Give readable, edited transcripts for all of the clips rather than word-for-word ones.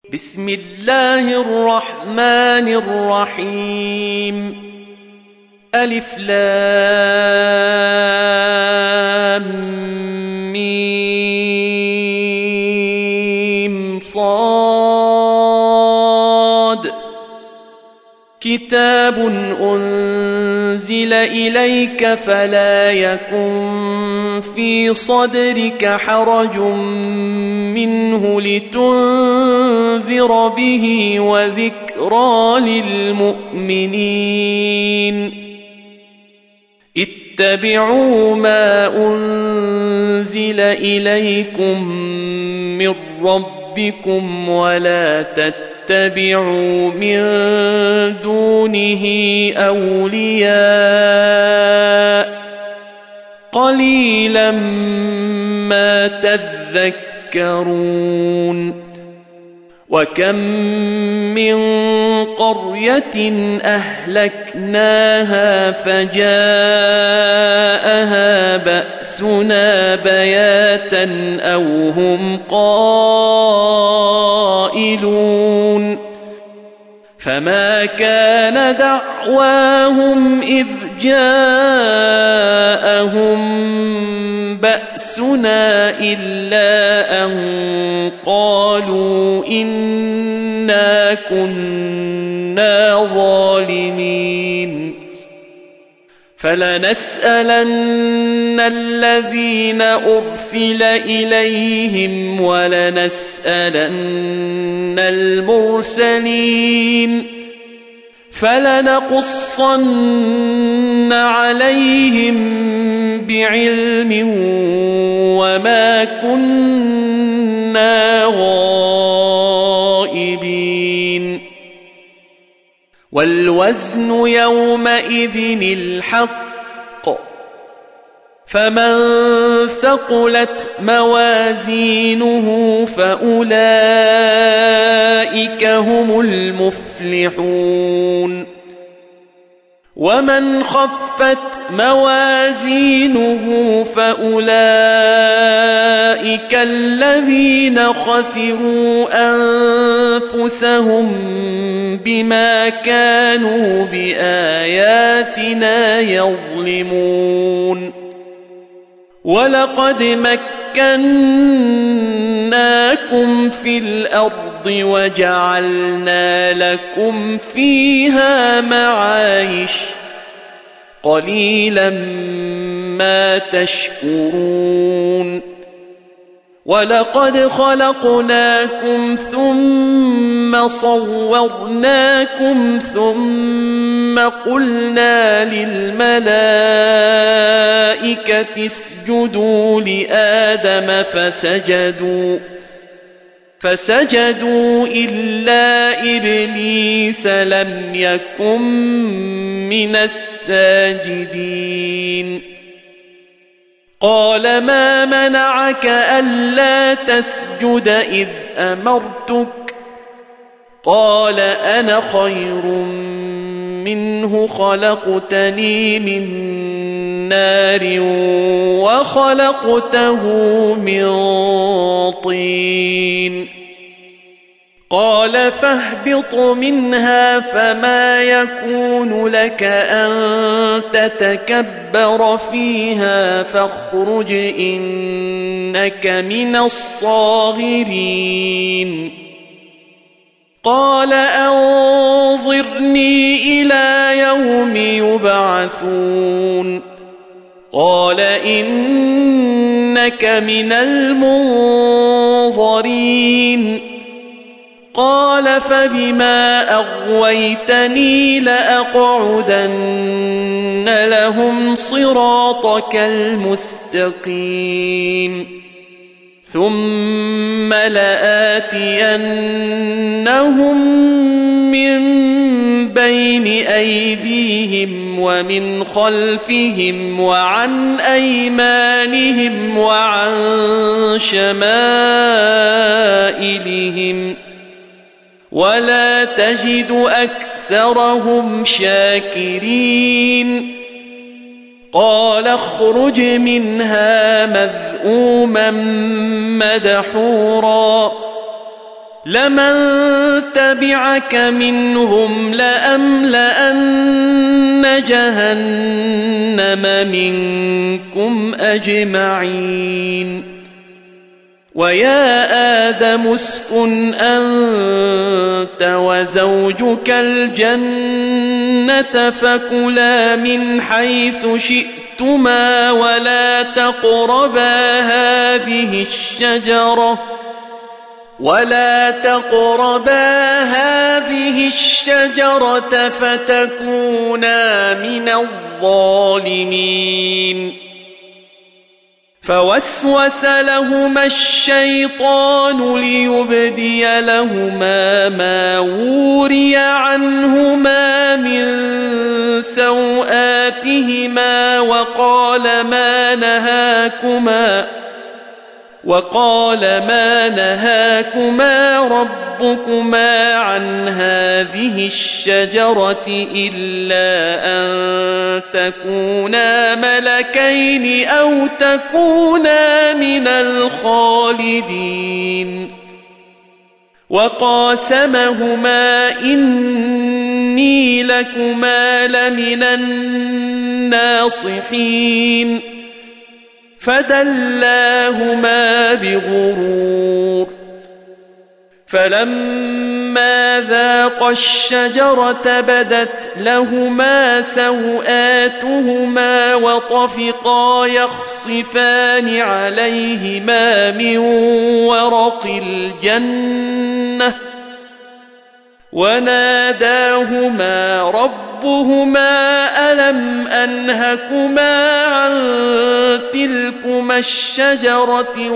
بسم الله الرحمن الرحيم ألف لام ميم صاد كتاب أنزل إليك فلا يكن في صدرك حرج منه لتنذر به وذكرى للمؤمنين اتبعوا ما أنزل إليكم من ربكم ولا تتبعوا من دونه أولياء قليلا ما تذكرون وكم من قرية أهلكناها فجاءها بأسنا بياتا أو هم قائلون فما كان دعواهم إذ جاءهم بأسنا إلا أن قالوا إنا كنا ظالمين فلنسألن الذين أرسل إليهم ولنسألن المرسلين فلنقصن عليهم بعلم وما كنا غائبين والوزن يومئذ الحق فمن ثقلت موازينه فأولئك هم المفلحون ومن خفت موازينه فأولئك الذين خسروا أنفسهم بما كانوا بآياتنا يظلمون ولقد مكناكم في الأرض وجعلنا لكم فيها معايش قليلا ما تشكرون ولقد خلقناكم ثم صورناكم ثم قلنا للملائكة اسجدوا لآدم فسجدوا إلا إبليس لم يكن من الساجدين قال ما منعك ألا تسجد إذ أمرتك قال أنا خير منه خلقتني من نار وخلقته من طين قال فاهبط منها فما يكون لك أن تتكبر فيها فاخرج إنك من الصاغرين قال أنظرني إلى يوم يبعثون قال إنك من المنظرين قال فبما أغويتني لأقعدن لهم صراطك المستقيم ثم لآتينهم من بين أيديهم ومن خلفهم وعن أيمانهم وعن شمائلهم ولا تجد أكثرهم شاكرين قال اخرج منها مذءوما مدحورا لمن تبعك منهم لأملأن جهنم منكم أجمعين ويا آدم اسكن أنت وزوجك الجنة فكلا من حيث شئتما ولا تقربا هذه الشجرة فتكونا من الظالمين فوسوس لهما الشيطان ليبدي لهما ما وري عنهما من سوآتهما وقال ما نهاكما ربكما عن هذه الشجرة إلا أن تكونا ملكين أو تكونا من الخالدين وقاسمهما إني لكما لمن الناصحين فدلاهما بغرور فلما ذاقا الشجرة بدت لهما سوآتهما وطفقا يخصفان عليهما من ورق الجنة وناداهما ربهما ألم أنهكما عن تلكما الشجرة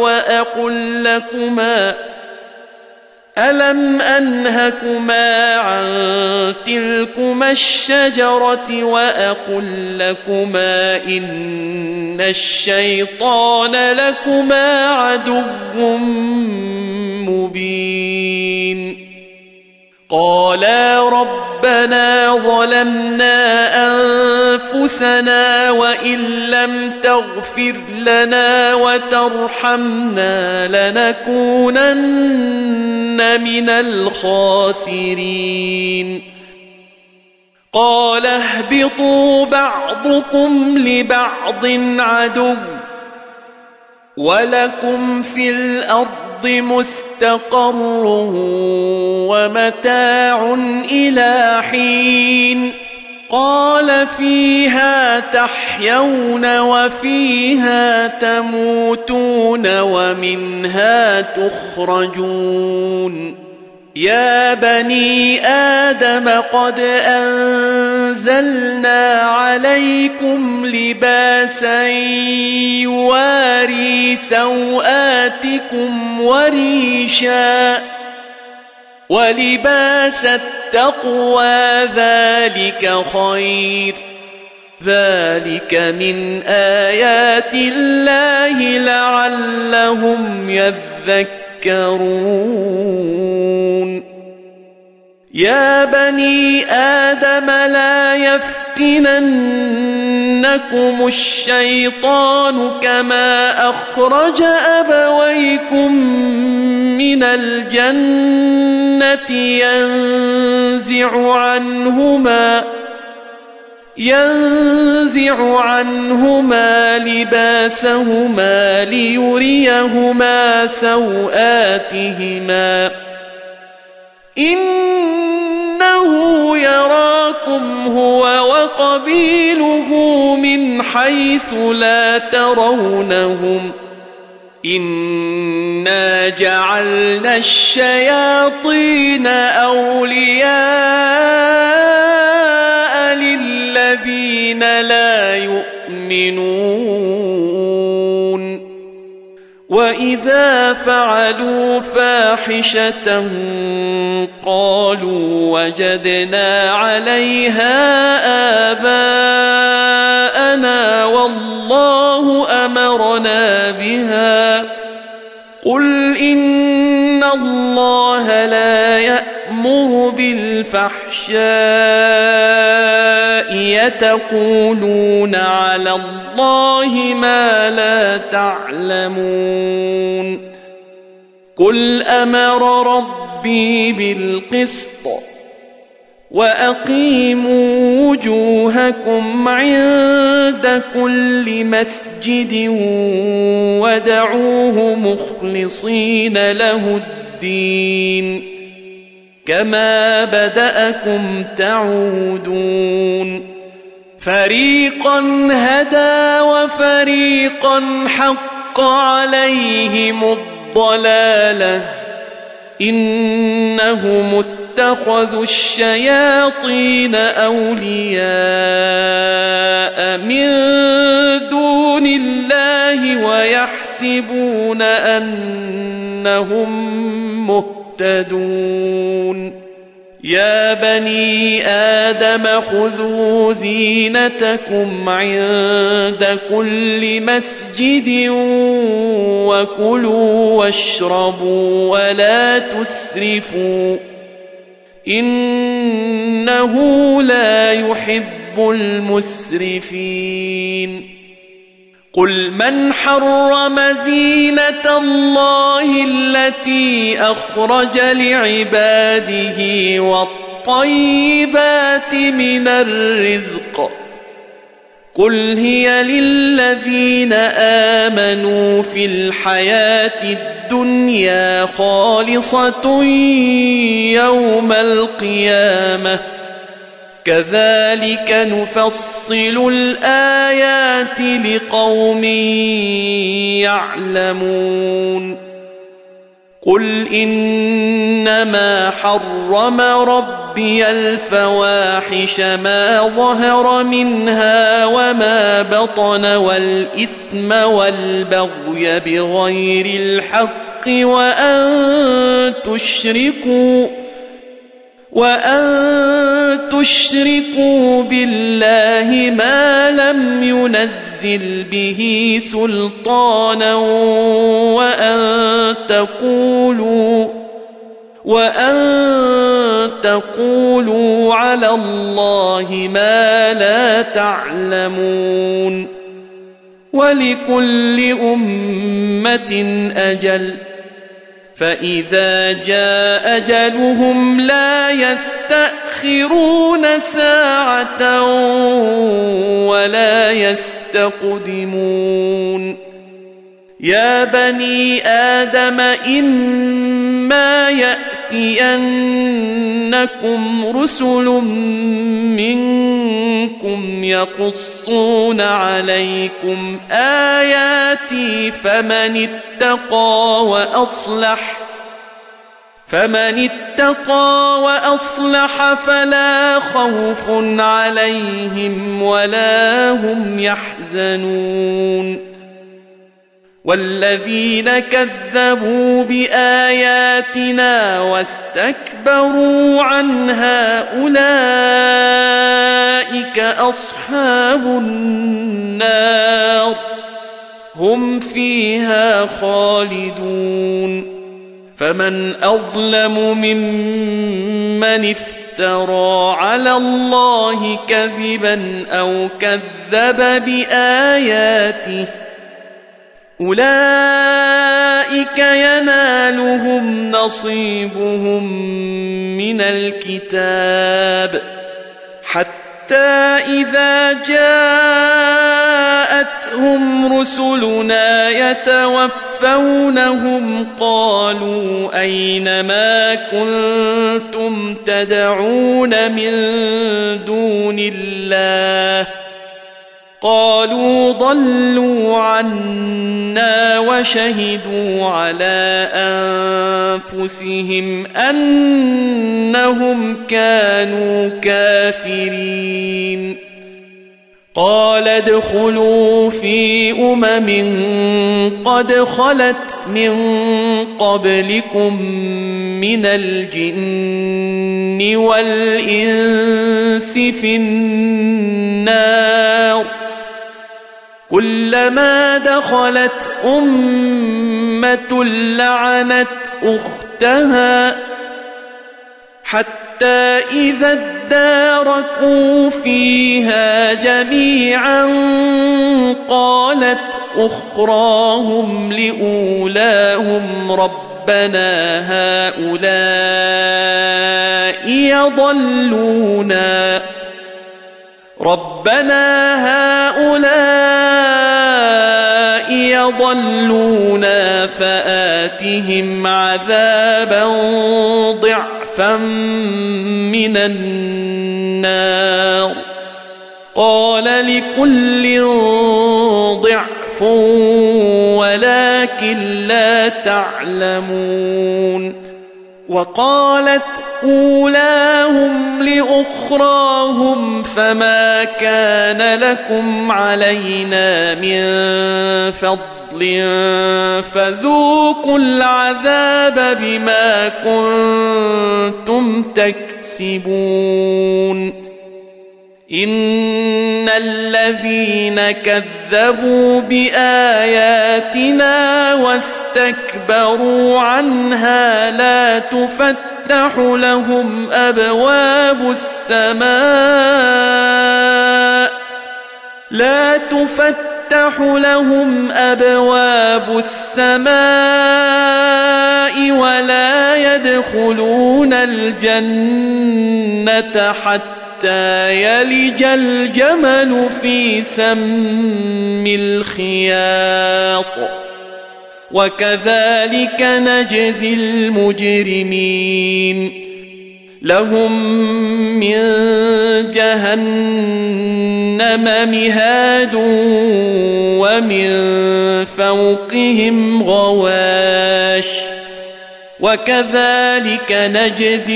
وأقل لكما إن الشيطان لكما عدو مبين قالا ربنا ظلمنا أنفسنا وإن لم تغفر لنا وترحمنا لنكونن من الخاسرين قال اهبطوا بعضكم لبعض عدو ولكم في الأرض مستقر ومتاع إلى حين قال فيها تحيون وفيها تموتون ومنها تخرجون يا بني آدم قد أنزلنا عليكم لباسا يواري سوآتكم وريشا ولباس التقوى ذلك خير ذلك من آيات الله لعلهم يذكرون يا بني آدم لا يفتننكم الشيطان كما أخرج أبويكم من الجنة ينزع عنهما لباسهما ليريهما سوآتهما إنه يراكم هو وقبيله من حيث لا ترونهم إنا جعلنا الشياطين أولياء للذين لا يؤمنون وإذا فعلوا فاحشة قالوا وجدنا عليها آباءنا والله أمرنا بها قل إن الله لا يأمر بالفحشاء يتقولون على الله ما لا تعلمون قل أمر ربي بالقسط وأقيموا وجوهكم عند كل مسجد ودعوه مخلصين له الدين كما بدأكم تعودون فريقا هدى وفريقا حق عليهم الضلالة إنهم اتخذوا الشياطين أولياء من دون الله ويحسبون أنهم مهتدون يا بني آدم خذوا زينتكم عند كل مسجد وكلوا واشربوا ولا تسرفوا إنه لا يحب المسرفين قل من حرم زينة الله التي أخرج لعباده والطيبات من الرزق قل هي للذين آمنوا في الحياة الدنيا خالصة يوم القيامة كذلك نفصل الآيات لقوم يعلمون قل إنما حرم ربي الفواحش ما ظهر منها وما بطن والإثم والبغي بغير الحق وأن تشركوا بالله ما لم ينزل به سلطانا وأن تقولوا على الله ما لا تعلمون ولكل أمة أجل فإذا جاء أجلهم لا يستأخرون ساعة ولا يستقدمون يا بني آدم إما يأتينكم رسل منكم يقصون عليكم آياتي فمن اتقى وأصلح فلا خوف عليهم ولا هم يحزنون والذين كذبوا بآياتنا واستكبروا عنها أولئك أصحاب النار هم فيها خالدون فمن أظلم ممن افترى على الله كذبا أو كذب بآياته أولئك ينالهم نصيبهم من الكتاب حتى إذا جاءتهم رسلنا يتوفونهم قالوا أين ما كنتم تدعون من دون الله قالوا ضلوا عنا وشهدوا على أنفسهم أنهم كانوا كافرين قال ادخلوا في قد خلت من قبلكم من الجن والإنس في النار كلما دخلت أمة لعنت أختها حتى إذا اداركوا فيها جميعا قالت أخراهم لأولاهم ربنا ربنا هؤلاء يضلونا فآتهم عذابا ضعفا من النار قال لكل ضعف ولكن لا تعلمون وقالت أولاهم لأخراهم فما كان لكم علينا من فضل فذوقوا العذاب بما كنتم تكسبون إن الذين كذبوا بآياتنا واستكبروا عنها لا تفتح لهم أبواب السماء ولا يدخلون الجنة حتى يلج الجمل في سم الخياط وكذلك نجزي المجرمين لهم من جهنم مهاد ومن فوقهم غواش وكذلك نجزي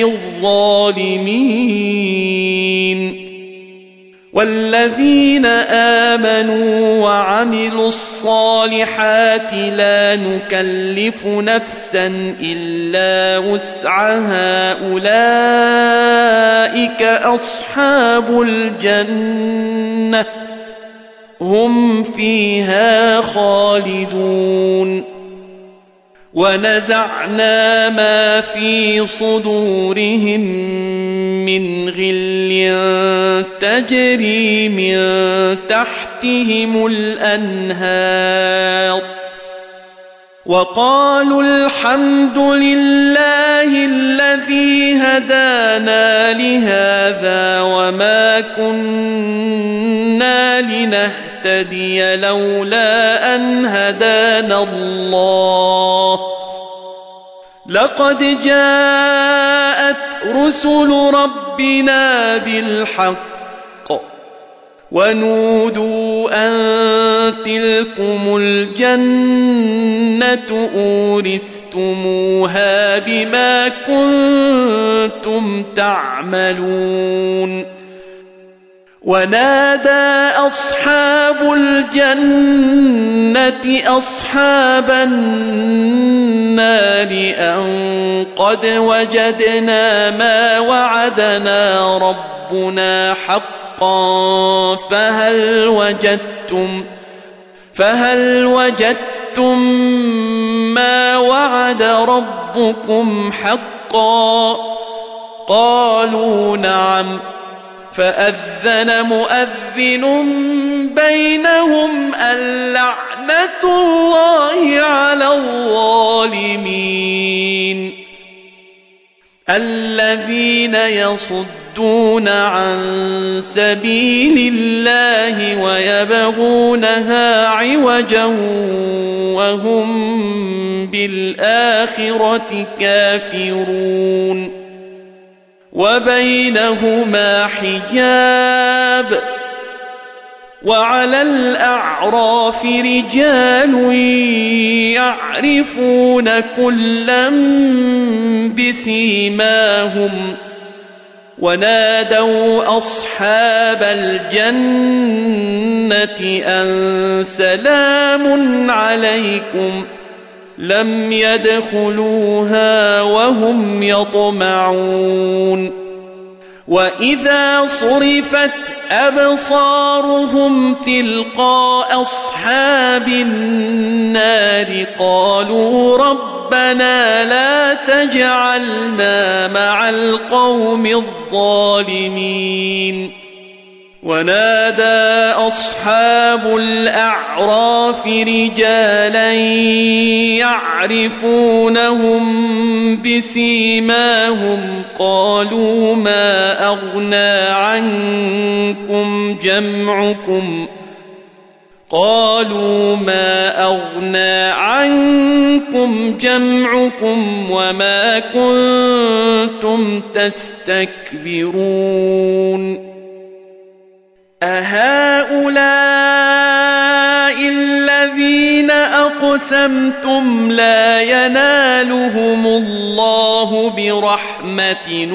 الظالمين والذين آمنوا وعملوا الصالحات لا نكلف نفسا إلا وسعها أولئك أصحاب الجنة هم فيها خالدون ونزعنا ما في صدورهم من غل تجري من تحتهم الأنهار وقالوا الحمد لله الذي هدانا لهذا وما كنا لنهتدي لولا أن هدانا الله لقد جاءت رسل ربنا بالحق ونودوا أن تلكم الجنة أورثتموها بما كنتم تعملون ونادى أصحاب الجنة أصحاب النار أن قد وجدنا ما وعدنا ربنا حقا فهل وجدتم ما وعد ربكم حقا قالوا نعم فأذن مؤذن بينهم اللعنة الله على الظالمين الذين يصدون عن سبيل الله ويبغونها عوجا وهم بالآخرة كافرون وبينهما حجاب وعلى الأعراف رجال يعرفون كلا بسيماهم ونادوا أصحاب الجنة أن سلام عليكم لم يدخلوها وهم يطمعون وإذا صرفت أبصارهم تلقاء أصحاب النار قالوا ربنا لا تجعلنا مع القوم الظالمين ونادى أصحاب الأعراف رجالا يعرفونهم بسيماهم قالوا ما أغنى عنكم جمعكم وما كنتم تستكبرون أهؤلاء الذين أقسمتم لا ينالهم الله برحمة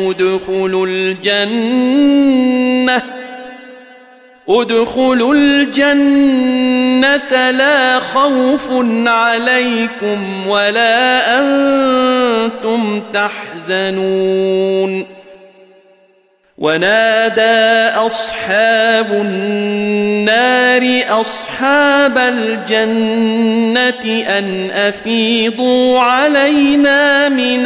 ادخلوا الجنة لا خوف عليكم ولا أنتم تحزنون ونادى أصحاب النار أصحاب الجنة أن أفيضوا علينا من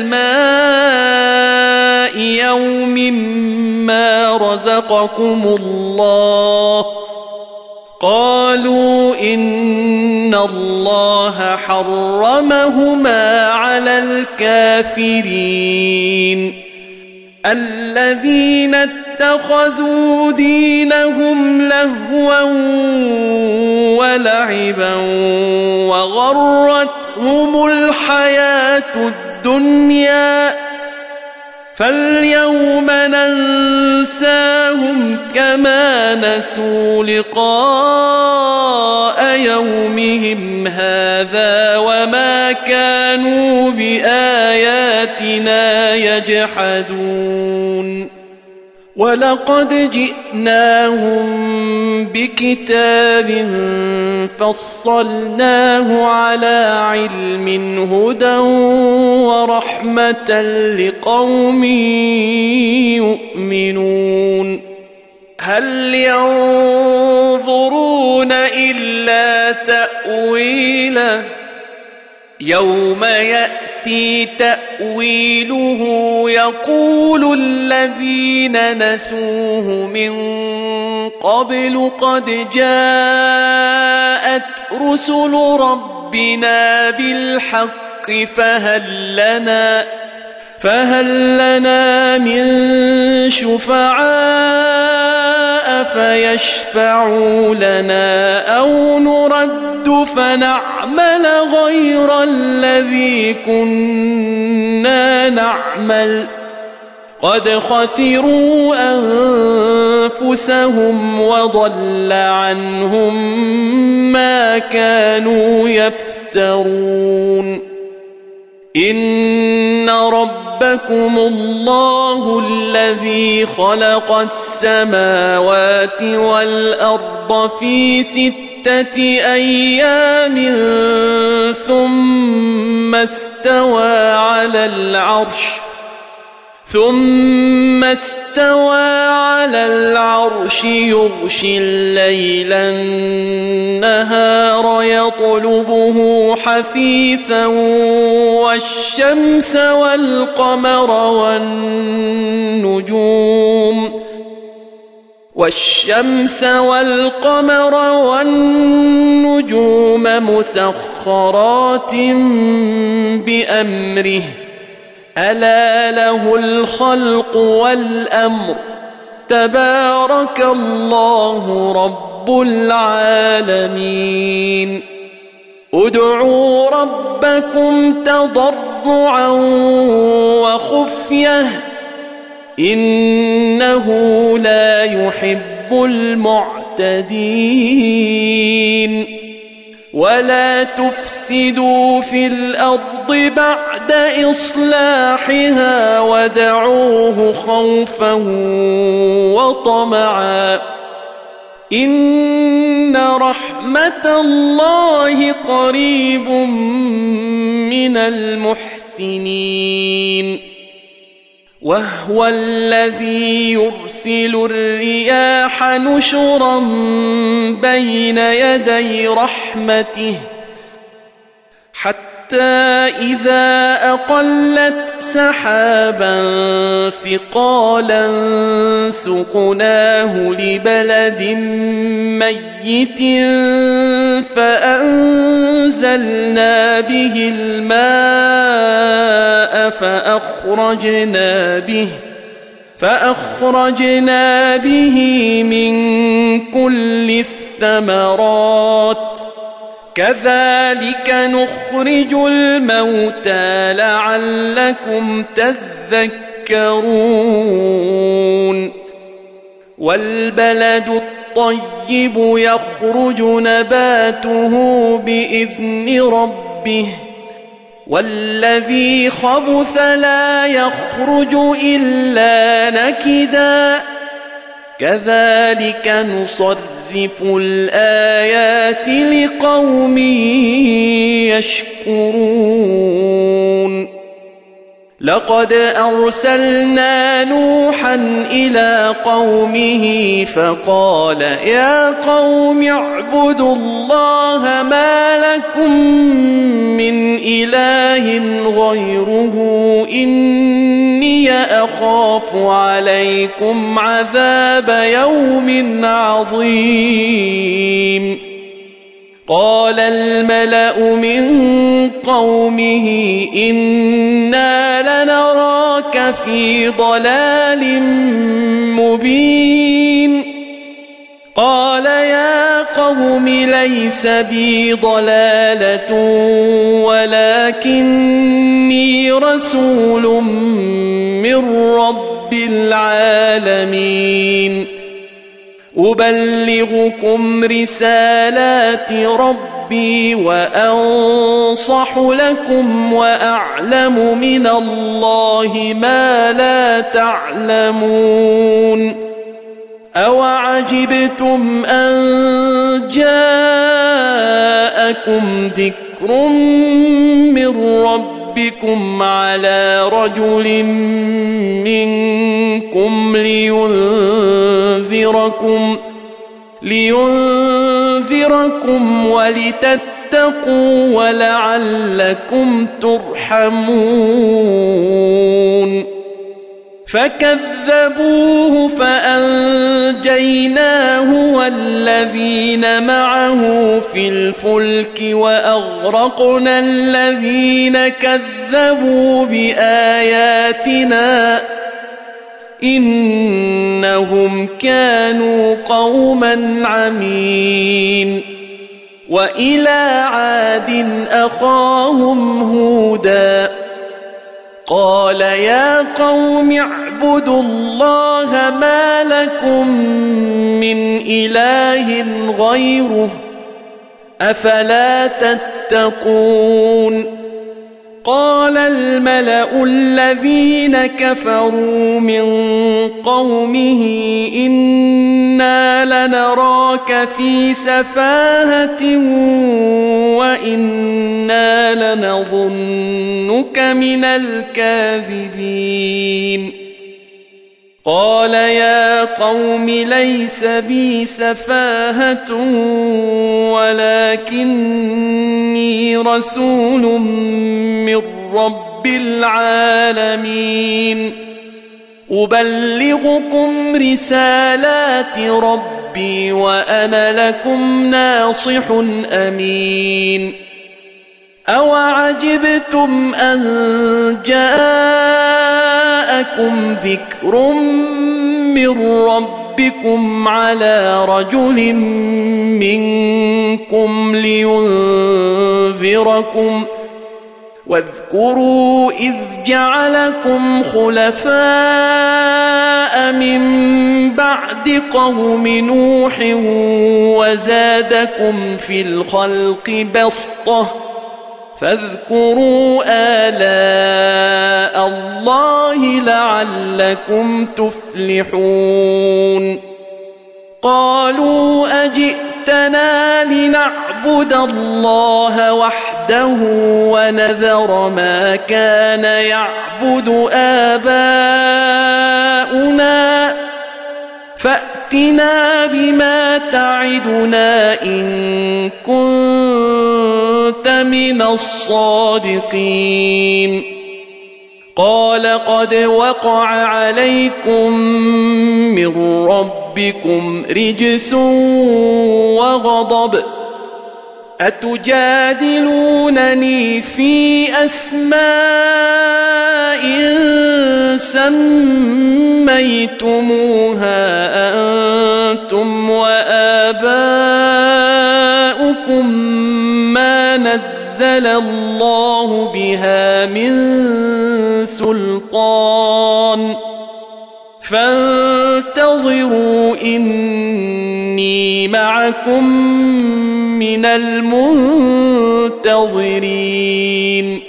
الماء يوم ما رزقكم الله قالوا إن الله حرمهما على الكافرين الذين اتخذوا دينهم لهوا ولعبا وغرتهم الحياة الدنيا فاليوم ننساهم كما نسوا لقاء يومهم هذا وما كانوا بآياتنا يجحدون ولقد جئناهم بكتاب فصلناه على علم هدى ورحمة لقوم يؤمنون هل ينظرون إلا تأويله يوم يأتي تأويله يقول الذين نسوه من قبل قد جاءت رسل ربنا بالحق فهل لنا من شفعاء فيشفعوا لنا أو نرد فنعمل غير الذي كنا نعمل قد خسروا أنفسهم وضل عنهم ما كانوا يفترون إن ربكم الله الذي خلق السماوات والأرض في 6 أيام ثم استوى على العرش يغشي الليل النهار يطلبه حثيثا والشمس والقمر والنجوم مسخرات بأمره ألا له الخلق والأمر تبارك الله رب العالمين ادعوا ربكم تضرعا وخفية إنه لا يحب المعتدين ولا تفسدوا في الأرض بعد إصلاحها ودعوه خوفا وطمعا إن رحمة الله قريب من المحسنين وهو الذي يرسل الرياح نشرا بين يدي رحمته حتى إذا أقلت سحابا ثقالا سقناه لبلد ميت فأنزلنا به الماء فأخرجنا به من كل الثمرات كذلك نخرج الموتى لعلكم تذكرون والبلد الطيب يخرج نباته بإذن ربه والذي خبث لا يخرج إلا نكدا كذلك نصرف الآيات لقوم يشكرون لقد أرسلنا نوحا إلى قومه فقال يا قوم اعبدوا الله ما لكم من إله غيره إني أخاف عليكم عذاب يوم عظيم قال الملأ من قومه إنا لنراك في ضلال مبين قال يا قوم ليس بي ضلالة ولكني رسول من رب العالمين أبلغكم رسالات ربي وأنصح لكم وأعلم من الله ما لا تعلمون أوعجبتم أن جاءكم ذكر من ربكم على رجل منكم لينذركم ولتتقوا ولعلكم ترحمون فكذبوه فأنجيناه والذين معه في الفلك وأغرقنا الذين كذبوا بآياتنا إنهم كانوا قوما عمين وإلى عاد أخاهم هودا قال يا قوم اعبدوا الله ما لكم من إله غيره أفلا تتقون قال الملأ الذين كفروا من قومه إنا لنراك في سفاهة وإنا لنظنك من الكاذبين قال يا قوم ليس بي سفاهة ولكني رسول من رب العالمين أبلغكم رسالات ربي وأنا لكم ناصح أمين أوعجبتم أن جاءكم ذكر من ربكم على رجل منكم لينذركم واذكروا إذ جعلكم خلفاء من بعد قوم نوح وزادكم في الخلق بسطة فاذكروا آلاء الله لعلكم تفلحون قالوا أجئتنا لنعبد الله وحده ونذر ما كان يعبد آباؤنا فأتنا بما تعدنا إن كنت من الصادقين قال قد وقع عليكم من ربكم رجس وغضب أتجادلونني في أسماء سميتموها أنتم وآباؤكم ما نزل الله بها من سلطان فانتظروا إني معكم من المنتظرين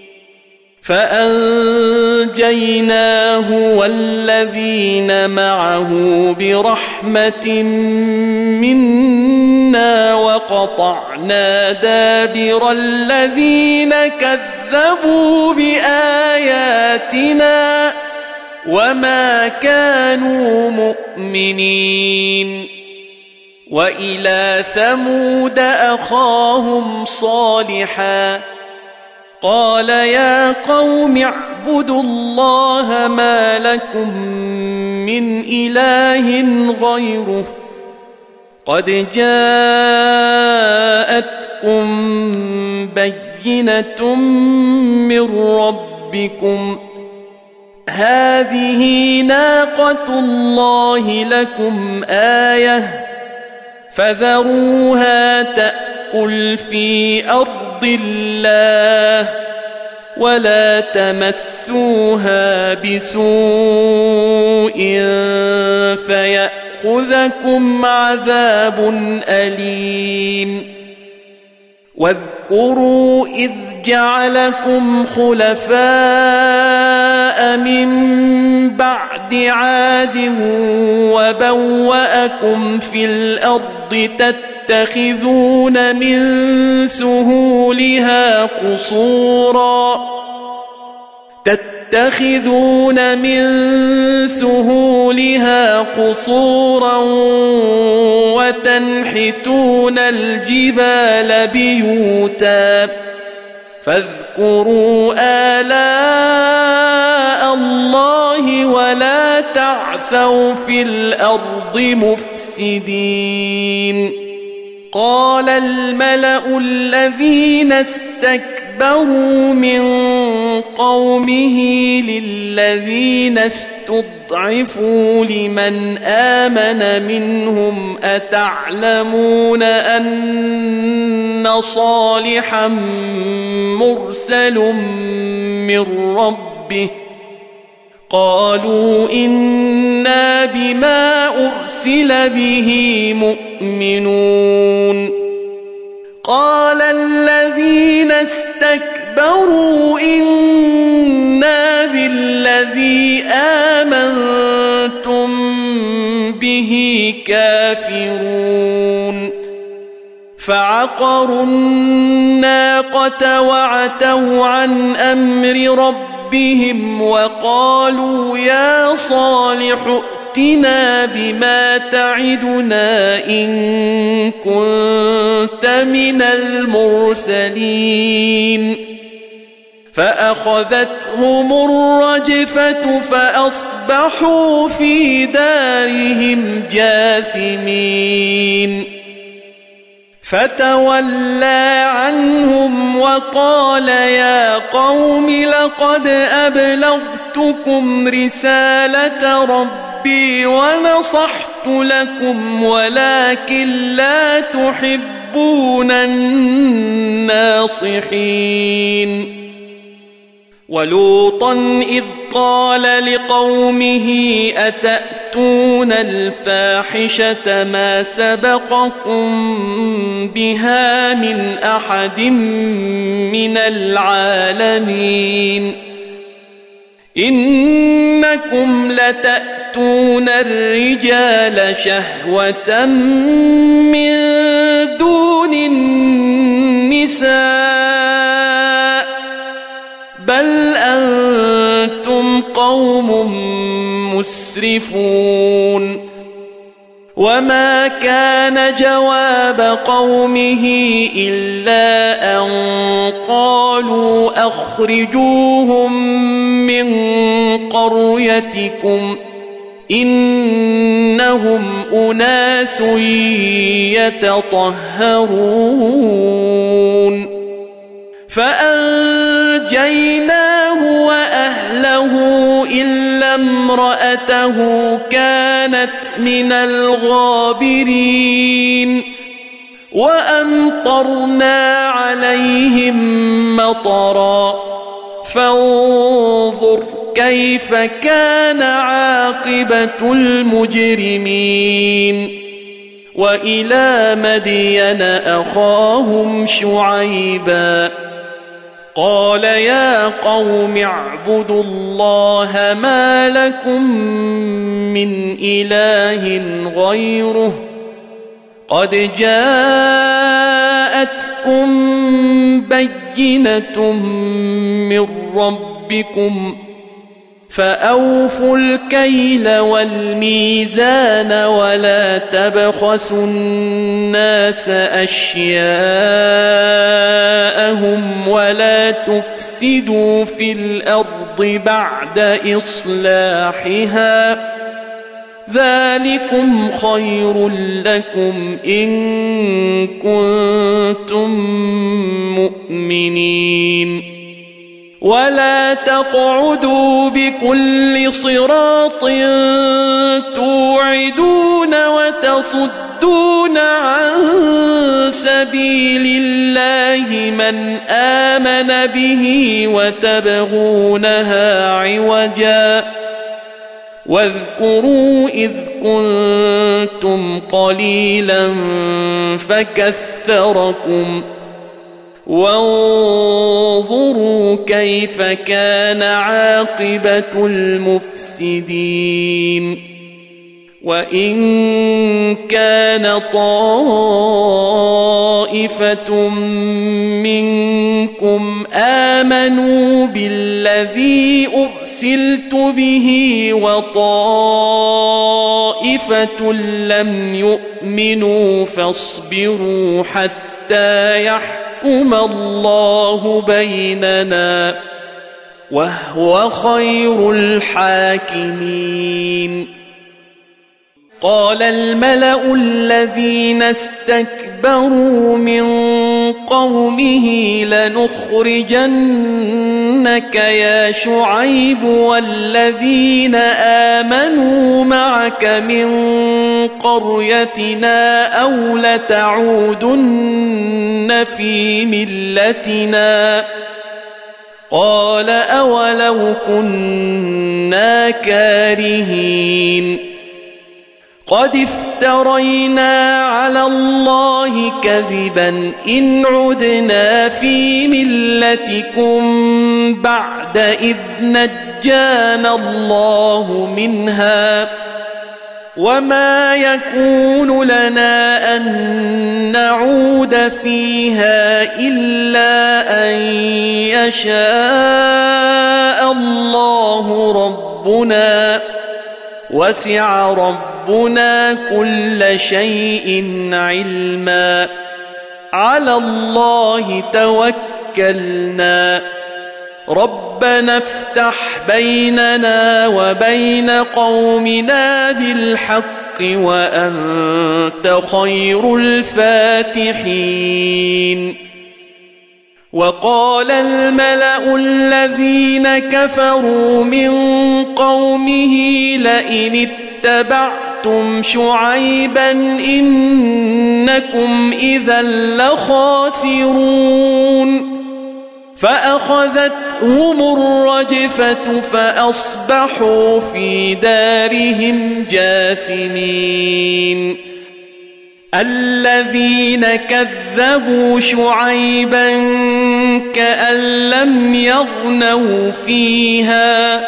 فأنجيناه والذين معه برحمة منا وقطعنا دابر الذين كذبوا بآياتنا وما كانوا مؤمنين وإلى ثمود أخاهم صالحا قال يا قوم اعبدوا الله ما لكم من إله غيره قد جاءتكم بينة من ربكم هذه ناقة الله لكم آية فذروها تأكل في أرض الله ولا تمسوها بسوء فيأخذكم عذاب أليم واذكروا إذ جعلكم خلفاء من بعد عاد وبوأكم في الأرض تتخذون من سهولها قصورا وتنحتون الجبال بيوتا فاذكروا آلاء الله ولا تعثوا في الأرض مفسدين قال الملأ الذين استكبروا من قومه للذين استضعفوا لمن آمن منهم أتعلمون أن صالحا مرسل من ربه قالوا إنا بما أرسل به مؤمنون قال الذين استكبروا إنا بالذي آمنتم به كافرون فعقروا الناقة وعتوا عن أمر ربهم وقالوا يا صالح ائتنا بما تعدنا إن كنت من المرسلين فأخذتهم الرجفة فأصبحوا في دارهم جاثمين فتولى عنهم وقال يا قوم لقد أبلغتكم رسالة ربي ونصحت لكم ولكن لا تحبون الناصحين ولوطا إذ قال لقومه أتأتون الفاحشة ما سبقكم بها من أحد من العالمين إنكم لتأتون الرجال شهوة من دون النساء بل أنتم قوم مسرفون وما كان جواب قومه إلا أن قالوا أخرجوهم من قريتكم إنهم أناس يتطهرون فأنجيناه وأهله إلا امرأته كانت من الغابرين وأمطرنا عليهم مطرا فانظر كيف كان عاقبة المجرمين وإلى مدين أخاهم شعيبا قال يا قوم اعبدوا الله ما لكم من إله غيره قد جاءتكم بينة من ربكم فأوفوا الكيل والميزان ولا تبخسوا الناس أشياءهم ولا تفسدوا في الأرض بعد إصلاحها ذلكم خير لكم إن كنتم مؤمنين ولا تقعدوا بكل صراط توعدون وتصدون عن سبيل الله من آمن به وتبغونها عوجا واذكروا إذ كنتم قليلا فكثركم وانظروا كيف كان عاقبة المفسدين وإن كان طائفة منكم آمنوا بالذي أرسلت به وطائفة لم يؤمنوا فاصبروا حتى يحكم الله بيننا وهو خير الحاكمين قال الملأ الذين استكبروا من قومه لنخرجنك يا شعيب والذين آمنوا معك من قريتنا أو لتعودن في ملتنا قال أولو كنا كارهين قد افترينا على الله كذبا إن عدنا في ملتكم بعد إذ نجانا الله منها وما يكون لنا أن نعود فيها إلا أن يشاء الله ربنا وسع ربنا كل شيء علما على الله توكلنا ربنا افتح بيننا وبين قومنا بالحق وأنت خير الفاتحين وقال الملأ الذين كفروا من قومه لئن اتبعتم شعيبا إنكم إذا لخاسرون فأخذتهم الرجفة فأصبحوا في دارهم جاثمين الذين كذبوا شعيبا كأن لم يغنوا فيها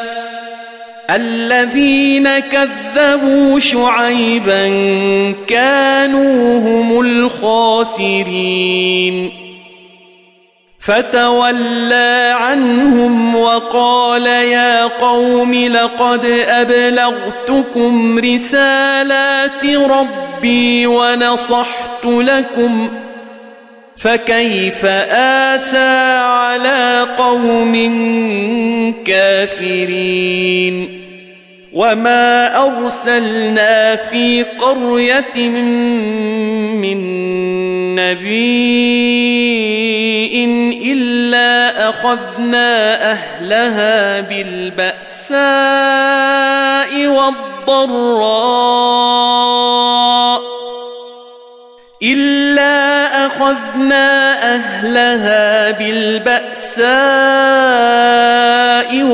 الذين كذبوا شعيبا كانوا هم الخاسرين فتولى عنهم وقال يا قوم لقد أبلغتكم رسالات ربي ونصحت لكم فكيف آسى على قوم كافرين وما أرسلنا في قرية من نبي إلا أخذنا أهلها بالبأساء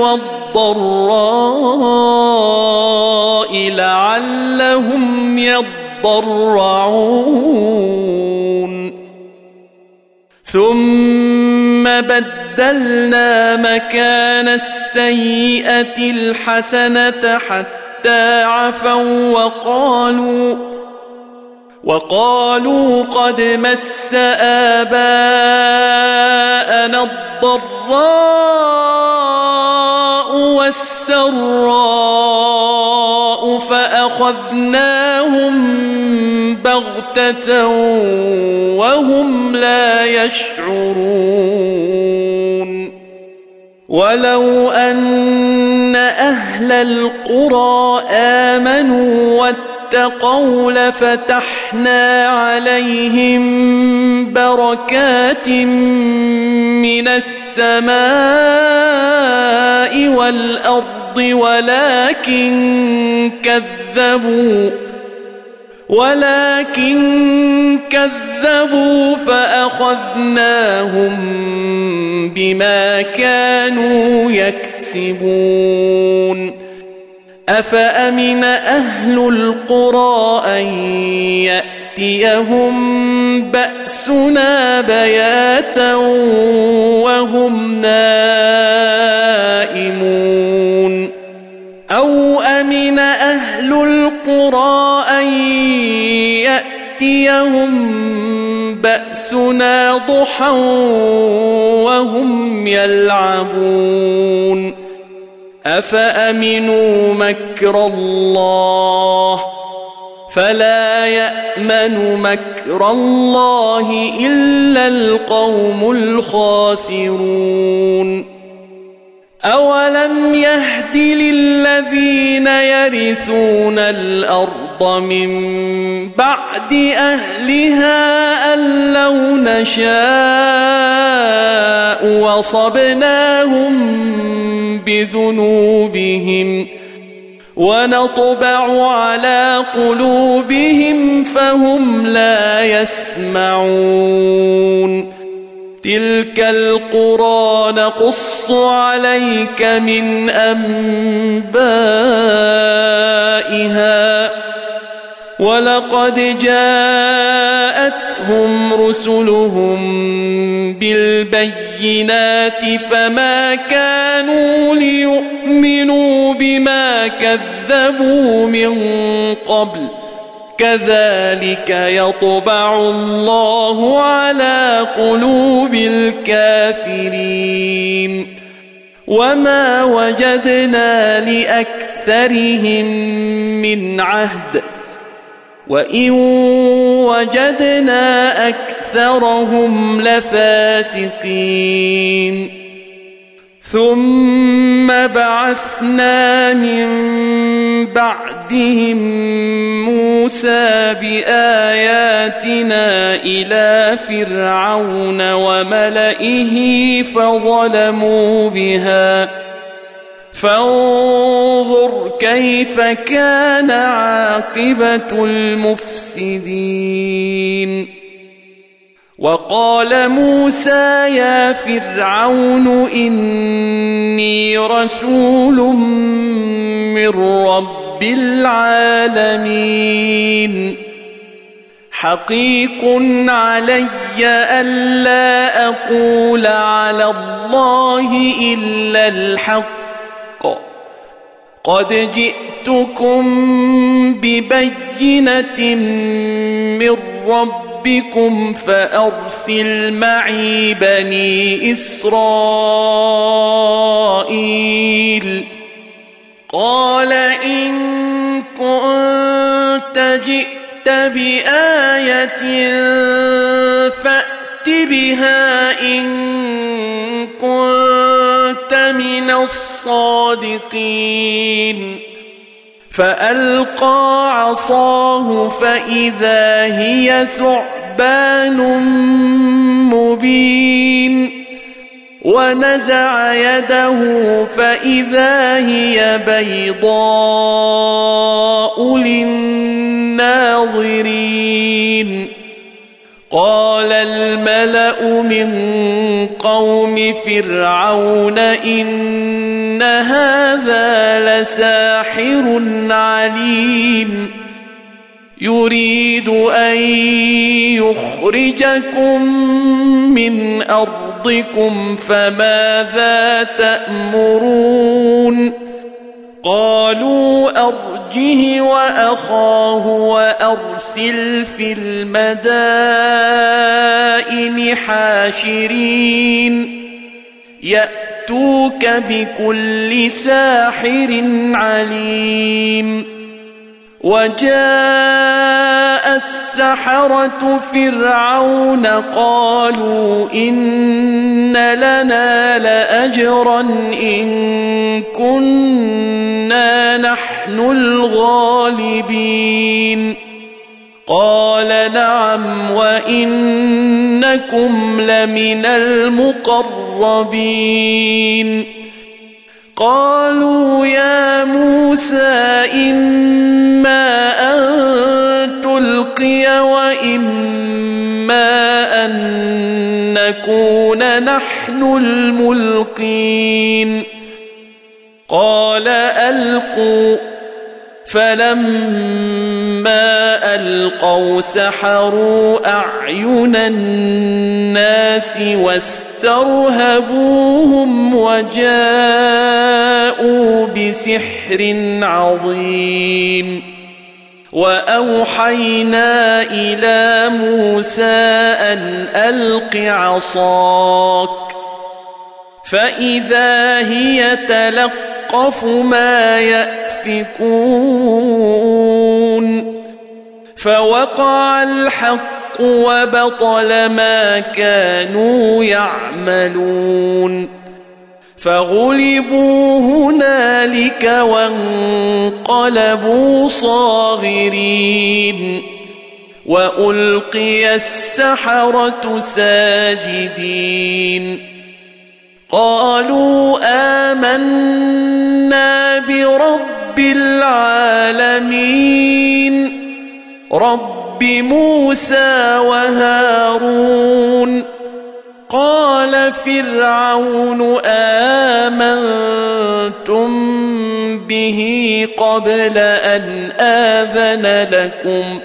والضراء لعلهم يضرعون ثم بدلنا مكان السيئة الحسنة حتى عفوا وقالوا قد مس آباءنا الضراء والسراء فأخذناهم بغتة وهم لا يشعرون ولو أن أهل القرى آمنوا واتقوا لفتحنا عليهم بركات من السماء والأرض ولكن كذبوا فأخذناهم بما كانوا يكسبون أفأمن أهل القرى أن يأتيهم بأسنا بياتا وهم نائمون أو أمن أهل القرى أن يأتيهم بأسنا ضحى وهم يلعبون أفأمنوا مكر الله فلا يأمن مكر الله إلا القوم الخاسرون أولم يهد للذين يرثون الأرض من بعد أهلها أن لو نشاء وصبناهم بذنوبهم ونطبع على قلوبهم فهم لا يسمعون تلك القرى نقص عليك من أنبائها ولقد جاءتهم رسلهم بالبينات فما كانوا ليؤمنوا بما كذبوا من قبل كذلك يطبع الله على قلوب الكافرين وما وجدنا لأكثرهم من عهد وإن وجدنا أكثرهم لفاسقين ثم بعثنا من بعدهم موسى بآياتنا إلى فرعون وملئه فظلموا بها فانظر كيف كان عاقبة المفسدين وقال موسى يا فرعون إني رسول من رب العالمين حقيق علي ألا أقول على الله إلا الحق قد جئتكم ببينة من ربكم ربكم فأرسل معي بني إسرائيل قال إن كنت جئت بآية فأت بها إن كنت من الصادقين فألقى عصاه فإذا هي ثعبان مبين ونزع يده فإذا هي بيضاء للناظرين قال الملأ من قوم فرعون إن هذا لساحر عليم يريد أن يخرجكم من أرضكم فماذا تأمرون قالوا أرجه وأخاه وأرسل في المدائن حاشرين يأتوك بكل ساحر عليم وجاء السحرة فرعون قالوا إن لنا لأجرا إن كنا نحن الغالبين قال نعم وإنكم لمن المقربين قالوا يا موسى إما أن تلقي وإما أن نكون نحن الملقين قال ألقوا فلما ألقوا سحروا أعين الناس واسترهبوهم وجاءوا بسحر عظيم وأوحينا إلى موسى أن ألق عصاك فإذا هي تلقف ما يأفكون فوقع الحق وبطل ما كانوا يعملون فغلبوا هنالك وانقلبوا صاغرين وألقي السحرة ساجدين قالوا آمنا برب العالمين رب موسى وهارون قال فرعون آمنتم به قبل أن آذن لكم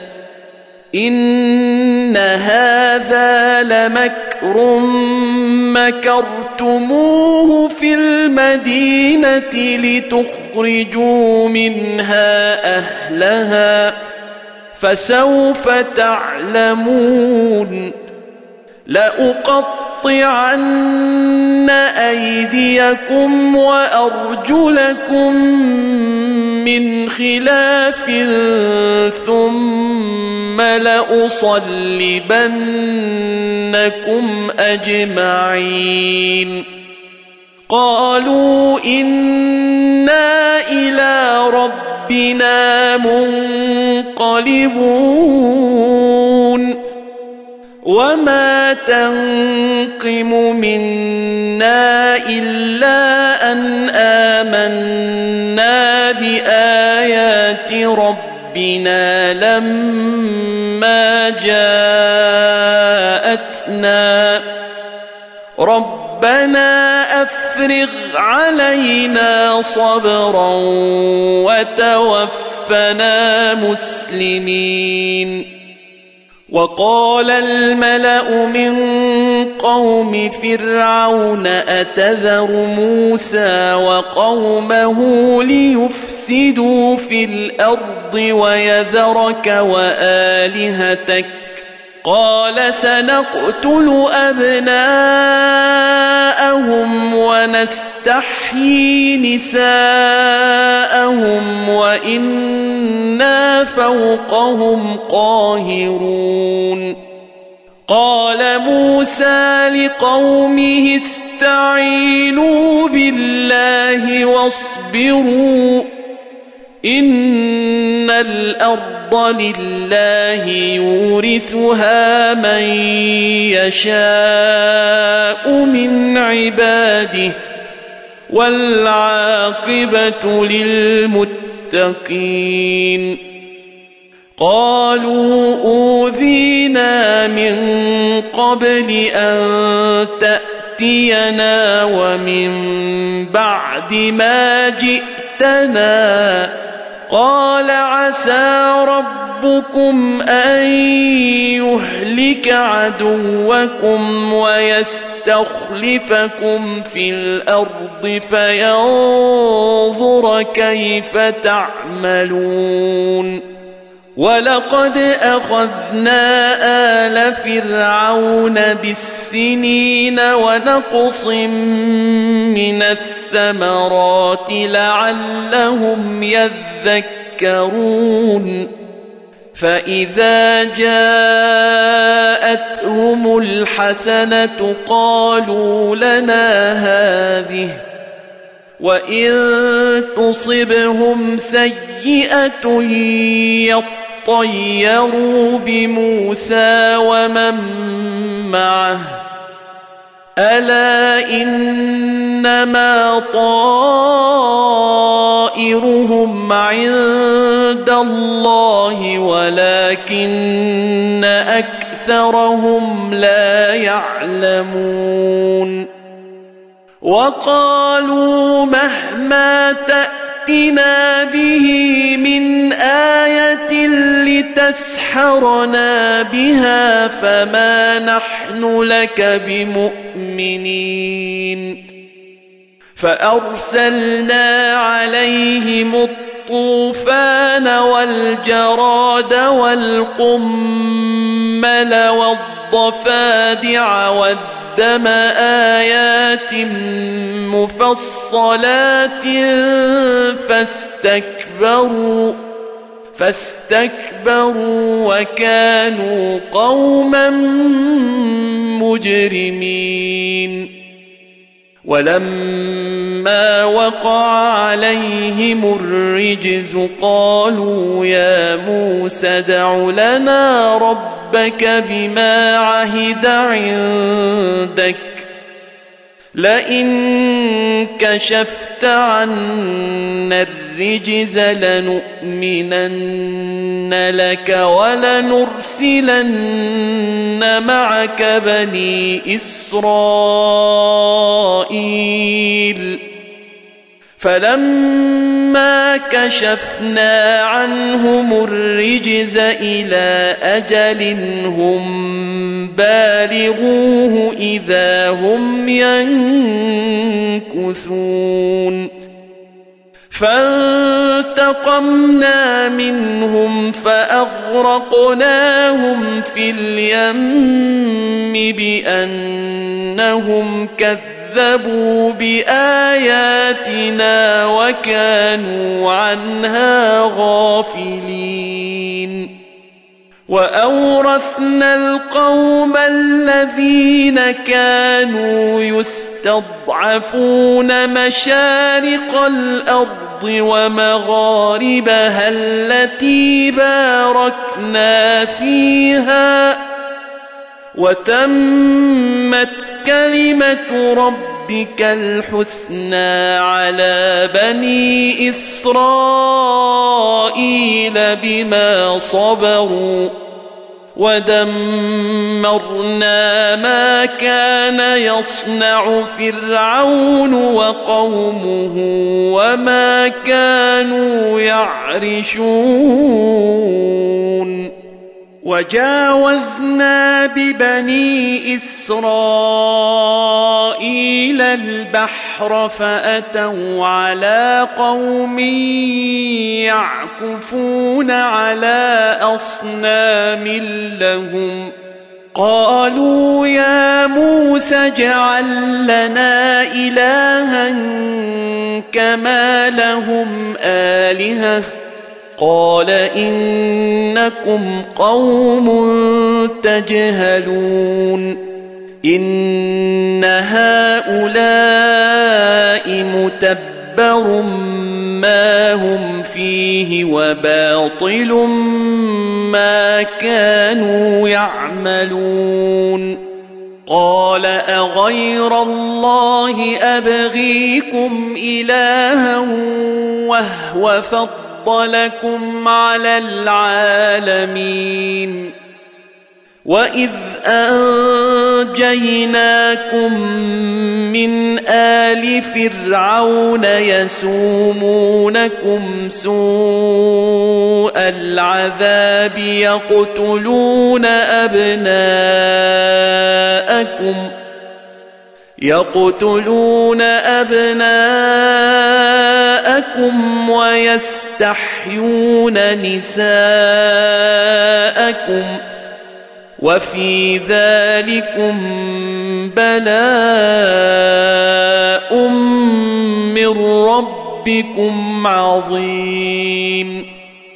إن هذا لمكر مكرتموه في المدينة لتخرجوا منها أهلها فسوف تعلمون لأقطعن أيديكم وأرجلكم من خلاف ثم لأصلبنكم أجمعين قالوا إنا إلى ربنا منقلبون وما تنقم منا إلا أن آمنا بآيات ربنا لما جاءتنا ربنا أفرغ علينا صبرا وتوفنا مسلمين وقال الملأ من قوم فرعون أتذر موسى وقومه ليفسدوا في الأرض ويذرك وآلهتك قال سنقتل أبناءهم ونستحيي نساءهم وإنا فوقهم قاهرون قال موسى لقومه استعينوا بالله واصبروا إن الأرض لله يورثها من يشاء من عباده والعاقبة للمتقين قالوا أوذينا من قبل أن تأتينا ومن بعد ما جئتنا قال عسى ربكم أن يهلك عدوكم ويستخلفكم في الأرض فينظر كيف تعملون ولقد أخذنا آل فرعون بالسنين ونقص من الثمرات لعلهم يذكرون فإذا جاءتهم الحسنة قالوا لنا هذه وإن تصبهم سيئة يطيروا بموسى ومن معه ألا إنما طائرهم عند الله ولكن أكثرهم لا يعلمون وقالوا مهما تأتنا به من آية لتسحرنا بها فما نحن لك بمؤمنين فأرسلنا عليهم الطوفان والجراد والقمل والضفادع والدم آيات مفصلات فاستكبروا وكانوا قوما مجرمين ولما وقع عليهم الرجز قالوا يا موسى ادع لنا ربك بما عهد عندك لئن كشفت عنا الرجز لنؤمنن لك ولنرسلن معك بني إسرائيل فلما كشفنا عنهم الرجز إلى أجل هم بالغوه إذا هم ينكثون فانتقمنا منهم فأغرقناهم في اليم بأنهم كذبوا بآياتنا وكانوا عنها غافلين وأورثنا القوم الذين كانوا يستضعفون مشارق الأرض ومغاربها التي باركنا فيها وتمت كلمة ربك الحسنى على بني إسرائيل بما صبروا ودمرنا ما كان يصنع فرعون وقومه وما كانوا يعرشون وجاوزنا ببني إسرائيل البحر فأتوا على قوم يعكفون على أصنام لهم قالوا يا موسى اجعل لنا إلها كما لهم آلهة قال إنكم قوم تجهلون إن هؤلاء متبر ما هم فيه وباطل ما كانوا يعملون قال أغير الله أبغيكم إلها وهو فضلكم على العالمين وإذ أنجيناكم من آل فرعون يسومونكم سوء العذاب يقتلون أبناءكم ويستحيون نساءكم وفي ذلكم بلاء من ربكم عظيم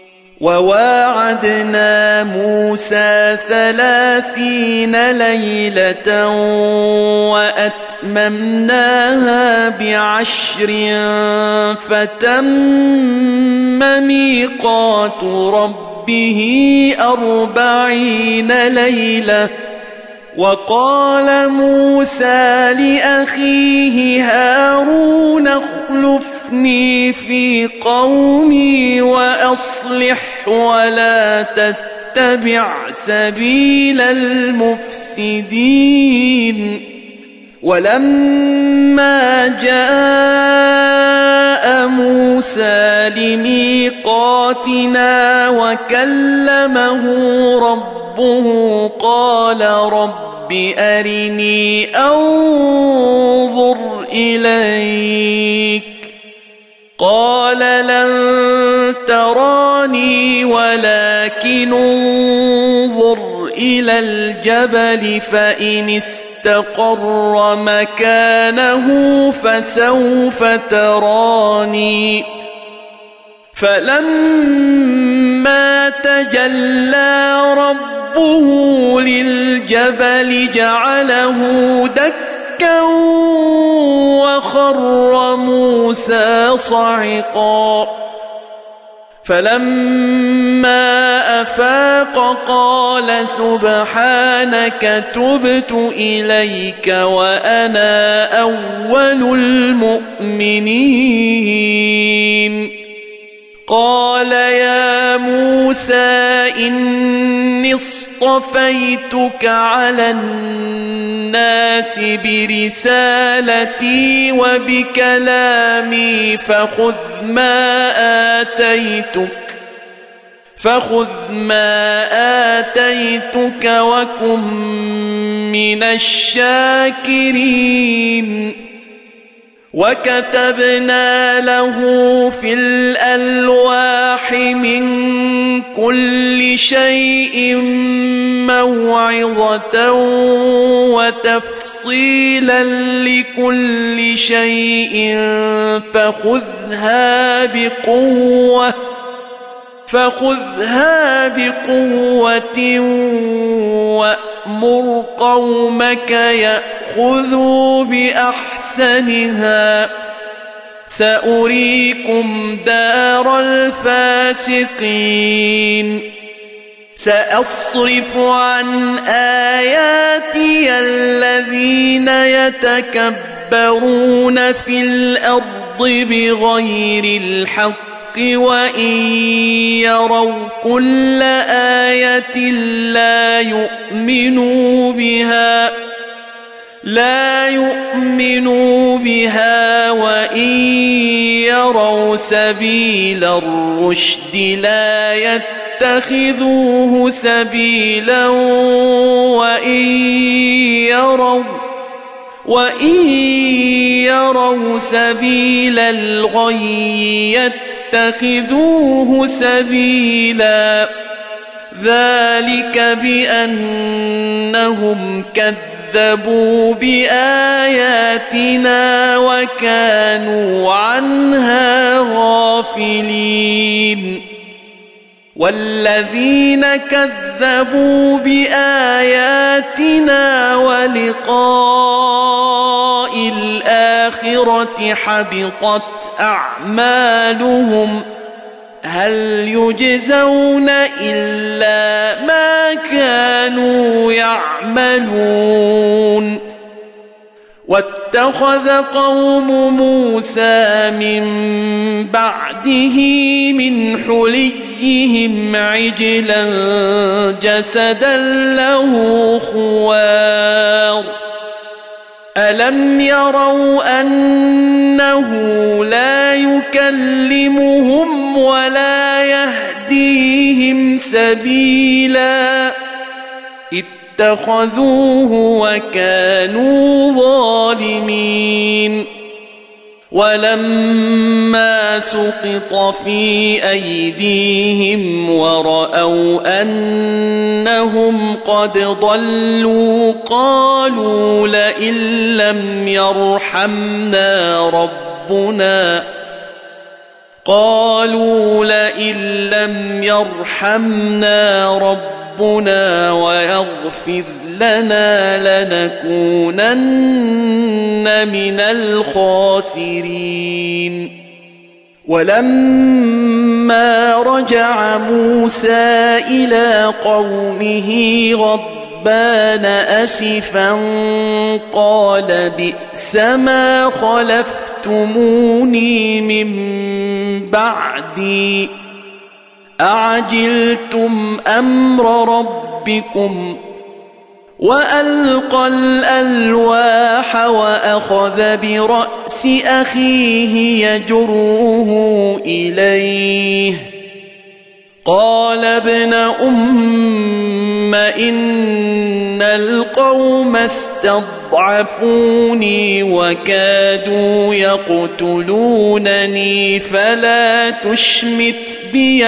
وواعدنا موسى 30 ليلة وأتممناها ب10 فتم ميقات ربه 40 ليلة وقال موسى لأخيه هارون اخلفني في قومي وأصلح ولا تتبع سبيل المفسدين ولما جاء موسى لميقاتنا وكلمه ربه قال رب أرني أنظر إليك قال لن تراني ولكن انظر إلى الجبل فإن استقر مكانه فسوف تراني فلما تجلى ربه للجبل جعله دكا وخر موسى صعقا فلما أفاق قال سبحانك تبت إليك وأنا أول المؤمنين قال يا موسى إني اصطفيتك على الناس برسالتي وبكلامي فخذ ما آتيتك وكن من الشاكرين وكتبنا له في الألواح من كل شيء موعظة وتفصيلا لكل شيء فخذها بقوة وأمر قومك يأخذوا بأحسنها سأريكم دار الفاسقين سأصرف عن آياتي الذين يتكبرون في الأرض بغير الحق وإن يروا كل آية لا يؤمنوا بها وإن يروا سبيل الرشد لا يتخذوه سبيلا وإن يروا سبيل الغي يتخذوه سبيلا ذلك بأنهم كذبوا بآياتنا وكانوا عنها غافلين والذين كذبوا بآياتنا ولقاء الآخرة حبطت أعمالهم هل يجزون إلا ما كانوا يعملون واتخذ قوم موسى من بعده من حليهم عجلا جسدا له خوار ألم يروا أنه لا يكلمهم ولا يهديهم سبيلا اتخذوه وكانوا ظالمين ولما سقط في أيديهم ورأوا أنهم قد ضلوا قالوا لئن لم يرحمنا ربنا ويغفر لنا لنكونن من الخاسرين ولما رجع موسى إلى قومه غضبان أسفا قال بئس ما خلفتموني من بعدي أعجلتم أمر ربكم وألقى الألواح وأخذ برأس أخيه يجره إليه قال ابن أم إن القوم استضعفوني وكادوا يقتلونني فلا تشمت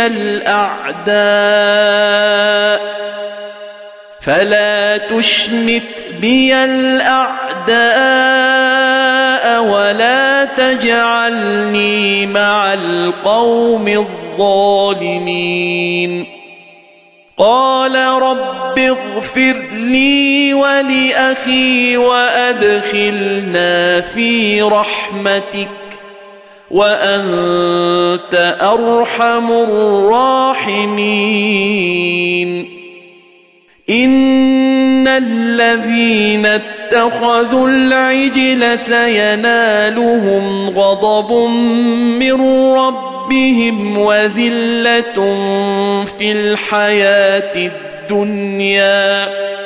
بي الأعداء ولا تجعلني مع القوم الظالمين قال رب اغفر لي ولأخي وأدخلنا في رحمتك وأنت أرحم الراحمين إن الذين اتخذوا العجل سينالهم غضب من ربهم وذلة في الحياة الدنيا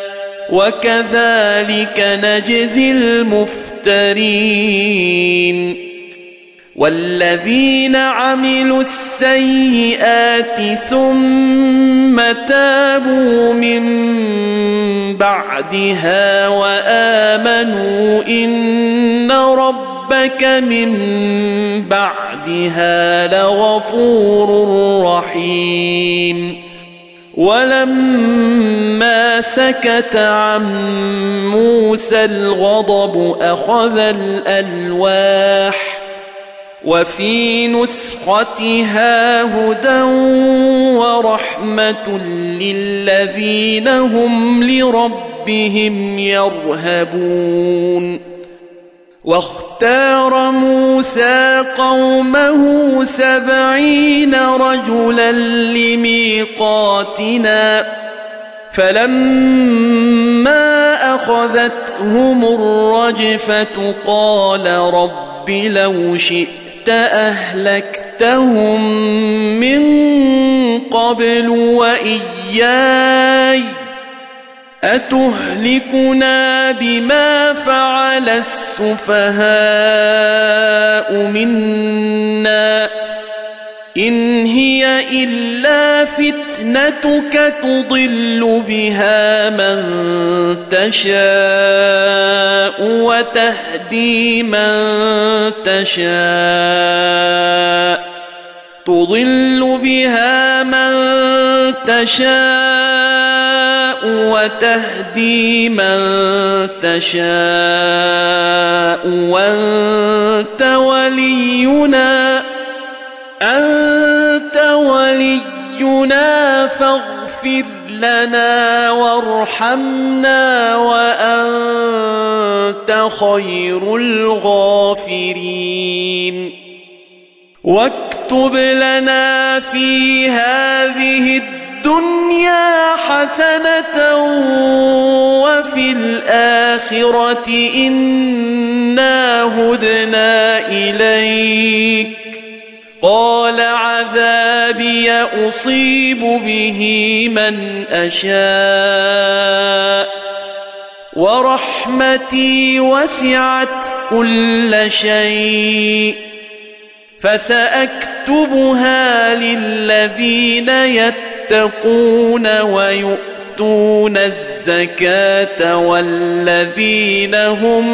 وكذلك نجزي المفترين والذين عملوا السيئات ثم تابوا من بعدها وآمنوا إن ربك من بعدها لغفور رحيم ولما سكت عن موسى الغضب أخذ الألواح وفي نسختها هدى ورحمة للذين هم لربهم يرهبون واختار موسى قومه 70 رجلا لميقاتنا فلما أخذتهم الرجفة قال رب لو شئت أهلكتهم من قبل وإياي أتهلكنا بما فعل السفهاء منا إن هي إلا فتنتك تضل بها من تشاء وتهدي من تشاء تشاء وتهدي من تشاء أنت ولينا فاغفر لنا وارحمنا وأنت خير الغافرين واكتب لنا في هذه الدنيا حسنة وفي الآخرة إنا هدنا إليك قال عذابي أصيب به من أشاء ورحمتي وسعت كل شيء فسأكتبها للذين يتقون ويؤتون الزكاة والذين هم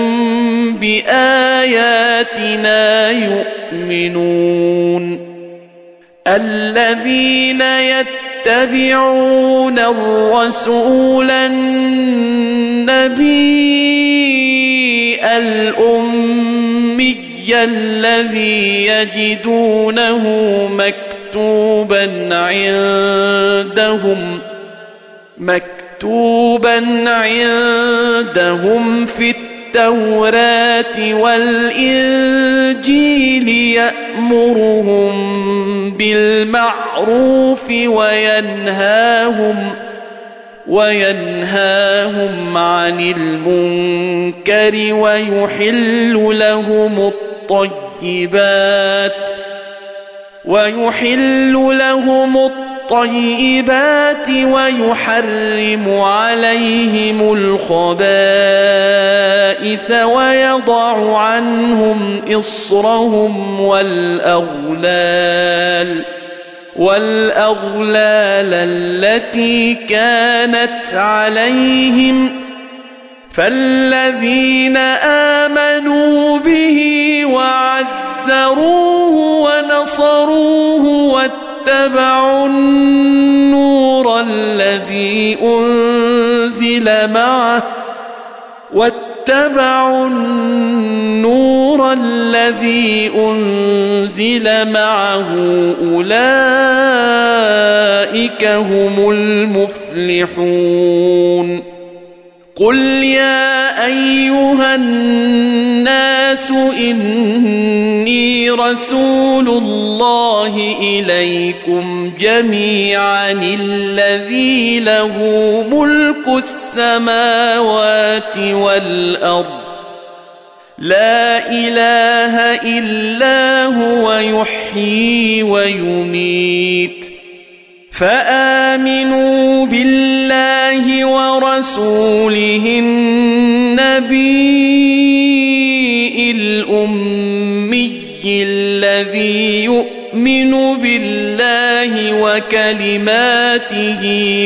بآياتنا يؤمنون الذين يتبعون الرسول النبي الأمي الذي يجدونه مكتوبا عندهم في التوراة والإنجيل يأمرهم بالمعروف وينهاهم عن المنكر ويحل لهم الطيبات ويحرم عليهم الخبائث ويضع عنهم إصرهم والأغلال التي كانت عليهم فالذين آمنوا به وعزروه ونصروه واتبعوا النور الذي أنزل معه أولئك هم المفلحون قل يا أيها الناس إني رسول الله إليكم جميعا الذي له ملك السماوات والأرض لا إله إلا هو يحيي ويميت فآمنوا بالله ورسوله النبي الأمي الذي يؤمن بالله وكلماته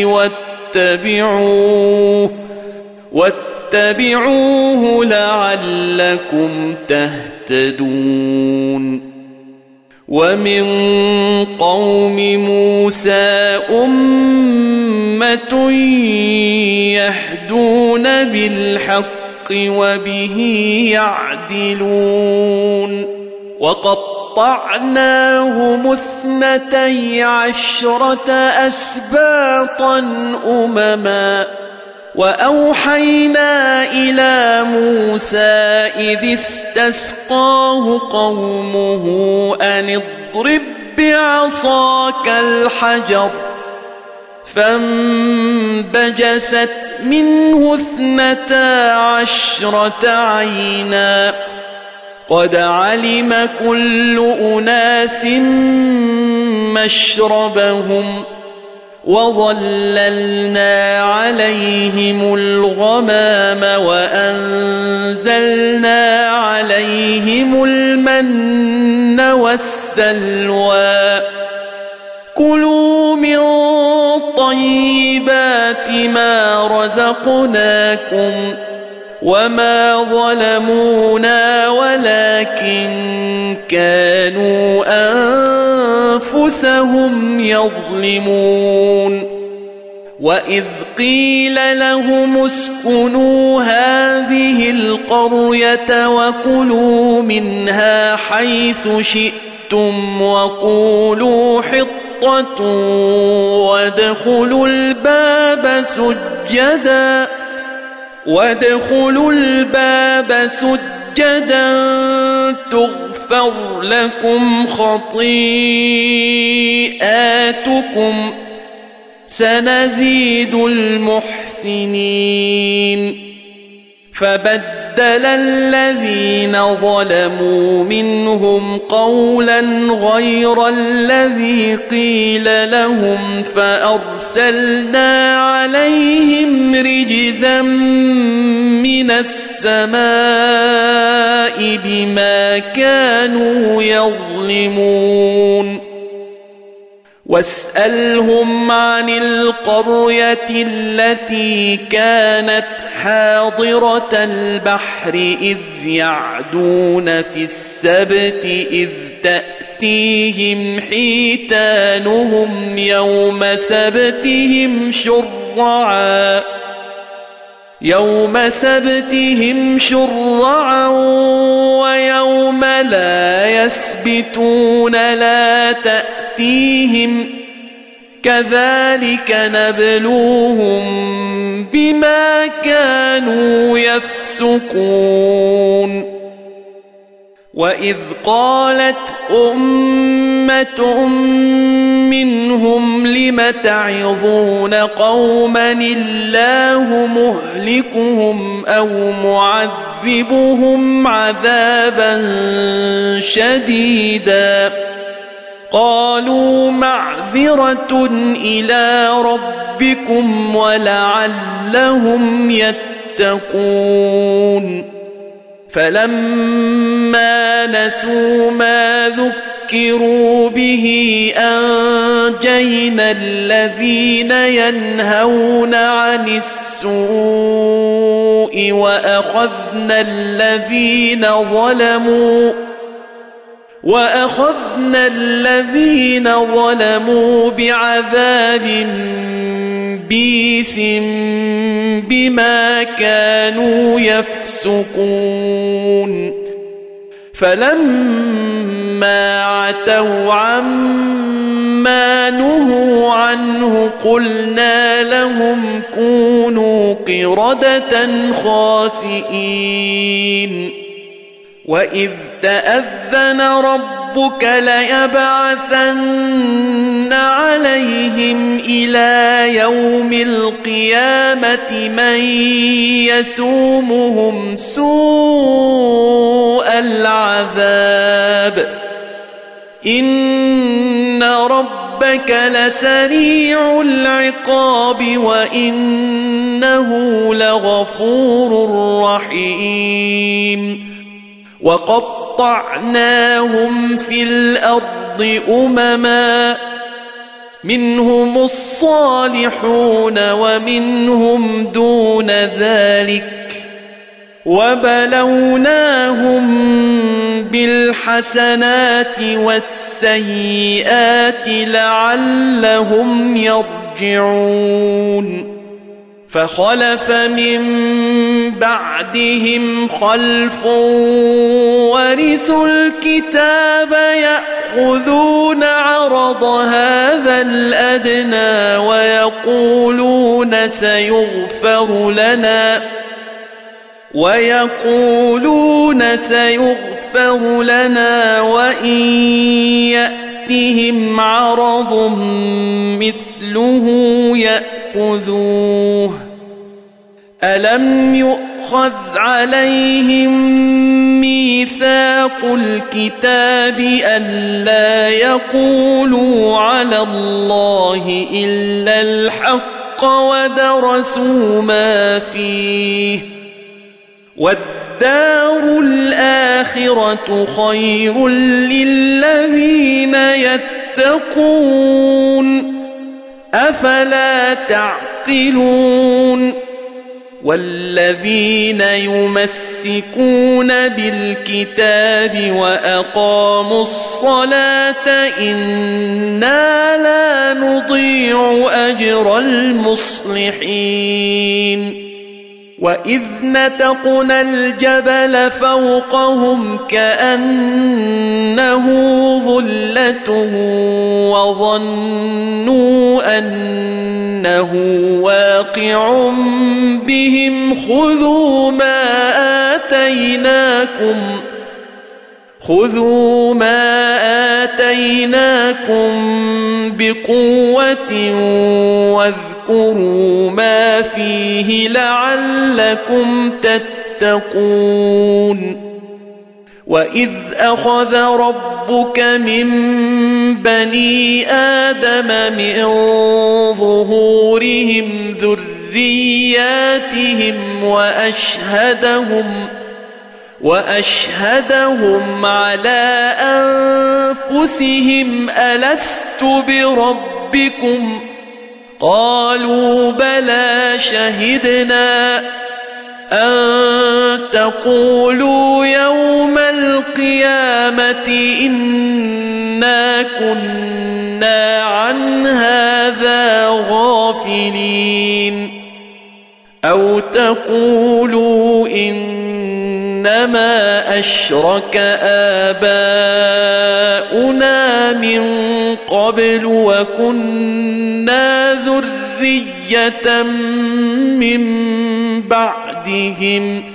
واتبعوه لعلكم تهتدون ومن قوم موسى أمة يهدون بالحق وبه يعدلون وقطعناهم 12 أسباطا أمما وأوحينا إلى موسى إذ استسقاه قومه أن اضرب بعصاك الحجر فانبجست منه 12 عينا قد علم كل أناس مشربهم وظللنا عليهم الغمام وأنزلنا عليهم المن والسلوى كلوا من طيبات ما رزقناكم وما ظلمونا ولكن كانوا أنفسهم يظلمون وإذ قيل لهم اسكنوا هذه القرية وكلوا منها حيث شئتم وادخلوا الباب سجدا تغفر لكم خطيئاتكم سنزيد المحسنين فبدل الذين ظلموا منهم قولا غير الذي قيل لهم فأرسلنا عليهم رجزا من السماء بما كانوا يظلمون واسألهم عن القرية التي كانت حاضرة البحر إذ يعدون في السبت إذ تأتيهم حيتانهم يوم سبتهم شرعا ويوم لا يسبتون لا تأتيهم كذلك نبلوهم بما كانوا يفسقون وإذ قالت أمة منهم لم تعظون قوما الله مهلكهم أو معذبهم عذابا شديدا قالوا معذرة إلى ربكم ولعلهم يتقون فلما نسوا ما ذكروا به أنجينا الذين ينهون عن السوء وأخذنا الذين ظلموا بعذاب بئيس بما كانوا يفسقون فلما عتوا عما نهوا عنه قلنا لهم كونوا قردة خاسئين وإذ تأذن ربك ليبعثن عليهم إلى يوم القيامة من يسومهم سوء العذاب إن ربك لسريع العقاب وإنه لغفور رحيم وقطعناهم في الأرض أمما منهم الصالحون ومنهم دون ذلك وبلوناهم بالحسنات والسيئات لعلهم يرجعون فخلف من بعدهم خلف ورثوا الكتاب يأخذون عرض هذا الأدنى ويقولون سيغفر لنا وإن يأتهم عرض مثله يأخذوه ألم يؤخذ عليهم ميثاق الكتاب ألا يقولوا على الله إلا الحق ودرسوا ما فيه والدار الآخرة خير للذين يتقون أفلا تعقلون والذين يمسكون بالكتاب وأقاموا الصلاة إنا لا نضيع أجر المصلحين وإذ نتقنا الجبل فوقهم كأنه ظلة وظنوا أنه واقع بهم خذوا ما آتيناكم بقوة واذكروا ما فيه لعلكم تتقون وإذ أخذ ربك من بني آدم من ظهورهم ذرياتهم وأشهدهم على أنفسهم ألست بربكم قالوا بلى شهدنا أن تقولوا يوم القيامة إنا كنا عن هذا غافلين أو تقولوا إنما أشرك آباؤنا من قبل وكنا ذرية من بعدهم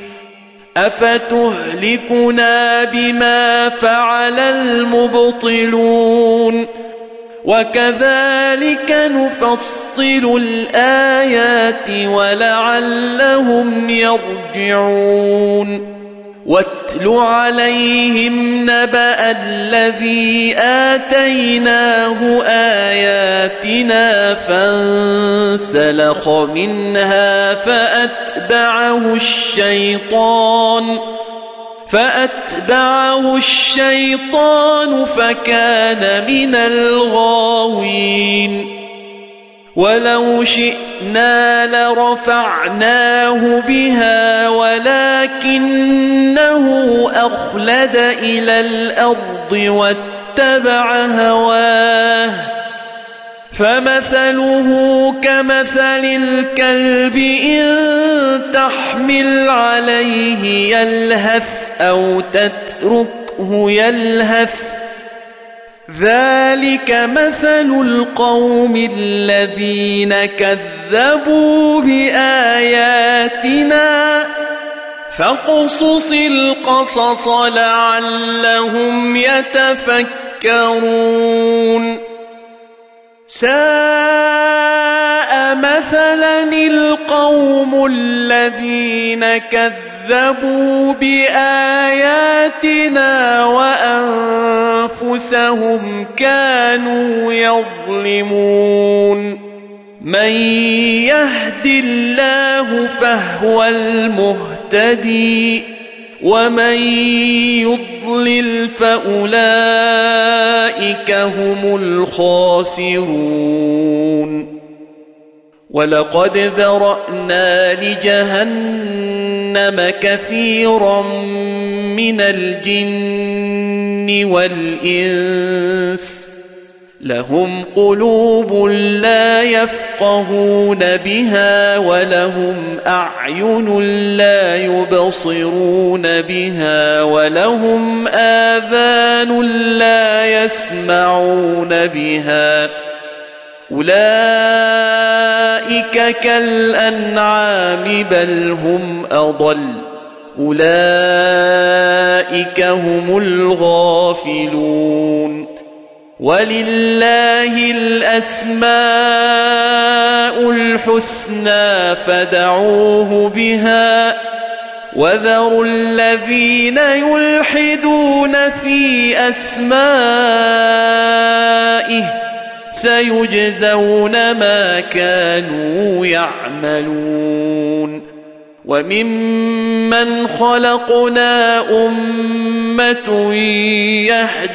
أفتهلكنا بما فعل المبطلون وكذلك نفصل الآيات ولعلهم يرجعون واتل عليهم نبأ الذي آتيناه آياتنا فانسلخ منها فأتبعه الشيطان فكان من الغاوين ولو شئنا لرفعناه بها ولكنه أخلد إلى الأرض واتبع هواه فمثله كمثل الكلب إن تحمل عليه يلهث أو تتركه يلهث ذلك مثل القوم الذين كذبوا بآياتنا فاقصص القصص لعلهم يتفكرون ساء مثلا القوم الذين كذبوا بآياتنا وأنفسهم كانوا يظلمون من يهد الله فهو المهتدي ومن يضلل فأولئك هم الخاسرون ولقد ذرأنا لجهنم كثيرا من الجن والإنس لهم قلوب لا يفقهون بها ولهم أعين لا يبصرون بها ولهم آذان لا يسمعون بها أولئك كالأنعام بل هم أضل أولئك هم الغافلون ولله الأسماء الحسنى فادعوه بها وذروا الذين يلحدون في أسمائه سيجزون ما كانوا يعملون وممن خلقنا أمة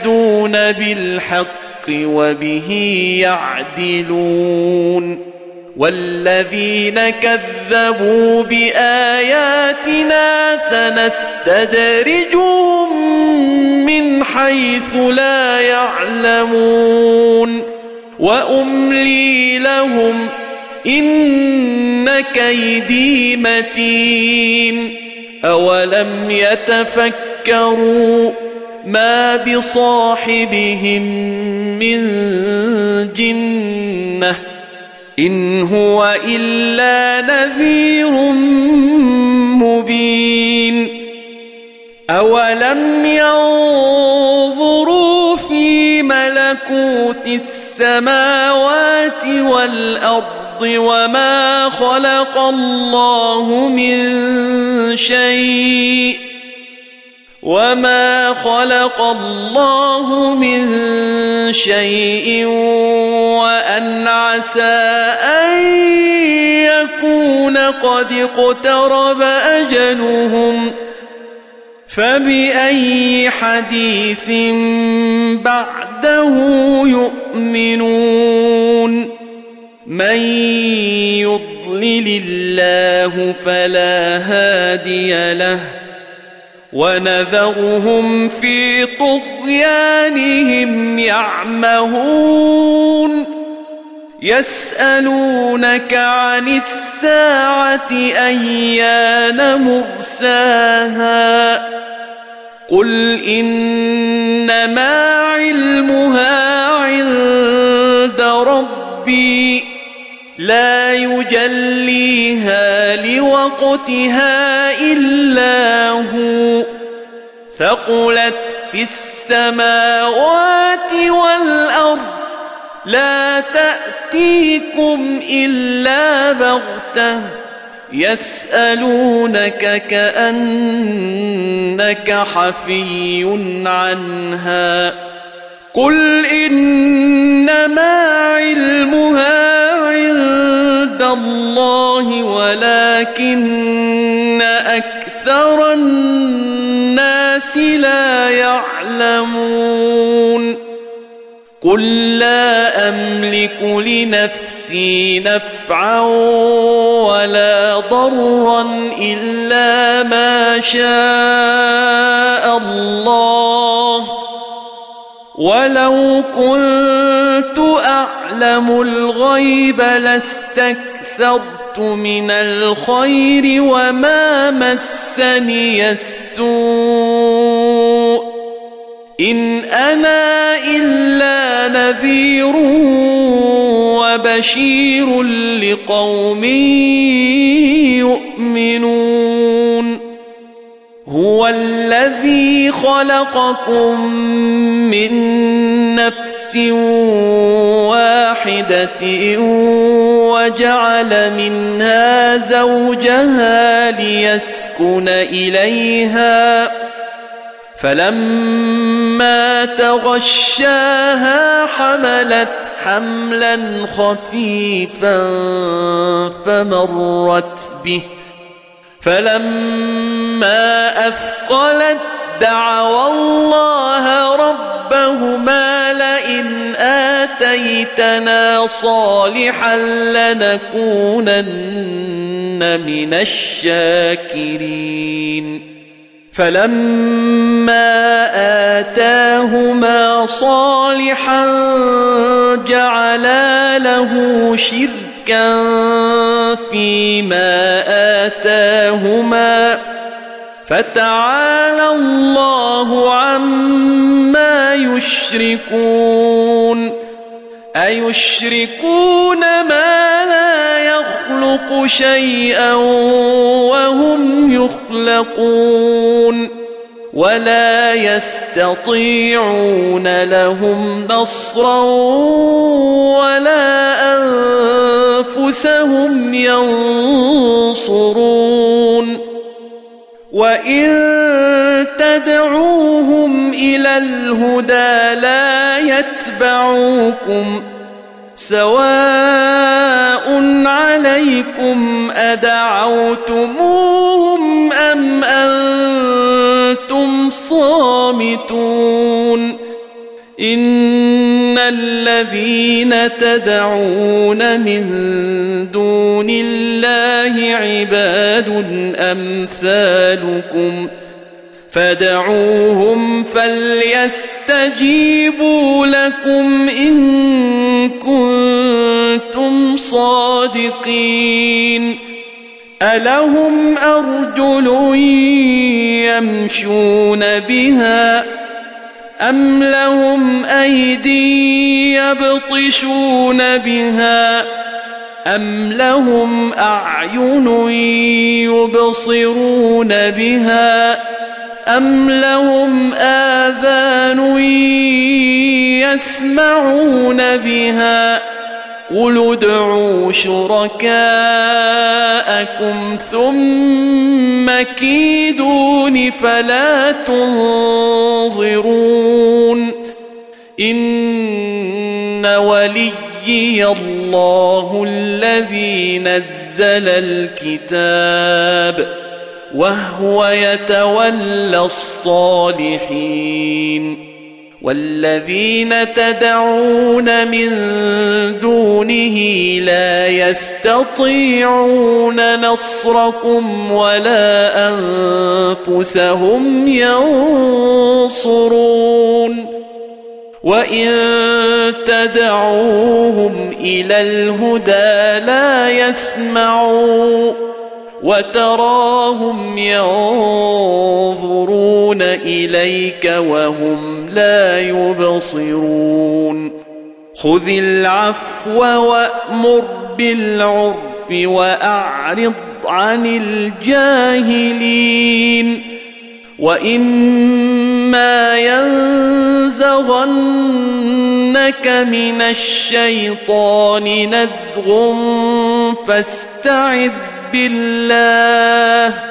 يهدون بالحق وبه يعدلون والذين كذبوا بآياتنا سنستدرجهم من حيث لا يعلمون وأملي لهم إن كيدي متين أولم يتفكروا ما بصاحبهم من جنة إن هو إلا نذير مبين أولم ينظروا في ملكوت السماوات والأرض وما خلق الله من شيء وأن عسى أن يكون قد اقترب أجلهم فبأي حديث بعده يؤمنون من يضلل الله فلا هادي له ونذرهم في طغيانهم يعمهون يسألونك عن الساعة أيان مرساها قل إنما علمها عند ربي لا يجليها لوقتها إلا هو ثقلت في السماوات والأرض لا تأتيكم إلا بغتة يسألونك كأنك حفي عنها قل إنما علمها عند الله ولكن أكثر الناس لا يعلمون قل لا أملك لنفسي نفعا ولا ضرا إلا ما شاء الله ولو كنت أعلم الغيب لاستكثرت من الخير وما مسني السوء إن أنا إلا نذير وبشير لقوم يؤمنون هو الذي خلقكم من نفس واحدة وجعل منها زوجها ليسكن إليها فلما تغشاها حملت حملا خفيفا فمرت به فلما أثقلت دعوا الله ربهما لئن آتيتنا صالحا لنكونن من الشاكرين فلما آتاهما صالحا جعلا له شركا فيما آتاهما فتعالى الله عما يشركون أيشركون ما لا يخلق شيئا وهم يخلقون ولا يستطيعون لهم نصرا ولا أنفسهم ينصرون وإن تدعوهم إلى الهدى لا يتبعوكم سواء عليكم أدعوتموهم أم أنتم صامتون الذين تدعون من دون الله عباد أمثالكم فادعوهم فليستجيبوا لكم إن كنتم صادقين ألهم أرجل يمشون بها أم لهم أيدي يبطشون بها أم لهم أعين يبصرون بها أم لهم آذان يسمعون بها قل ادعوا شركاءكم ثم كيدون فلا تنظرون إن وليي الله الذي نزل الكتاب وهو يتولى الصالحين والذين تدعون من دونه لا يستطيعون نصركم ولا أنفسهم ينصرون وإن تدعوهم إلى الهدى لا يسمعوا وتراهم ينظرون إليك وهم لا يبصرون خذ العفو وأمر بالعرف وأعرض عن الجاهلين وإما ينزغنك من الشيطان نزغ فاستعذ بالله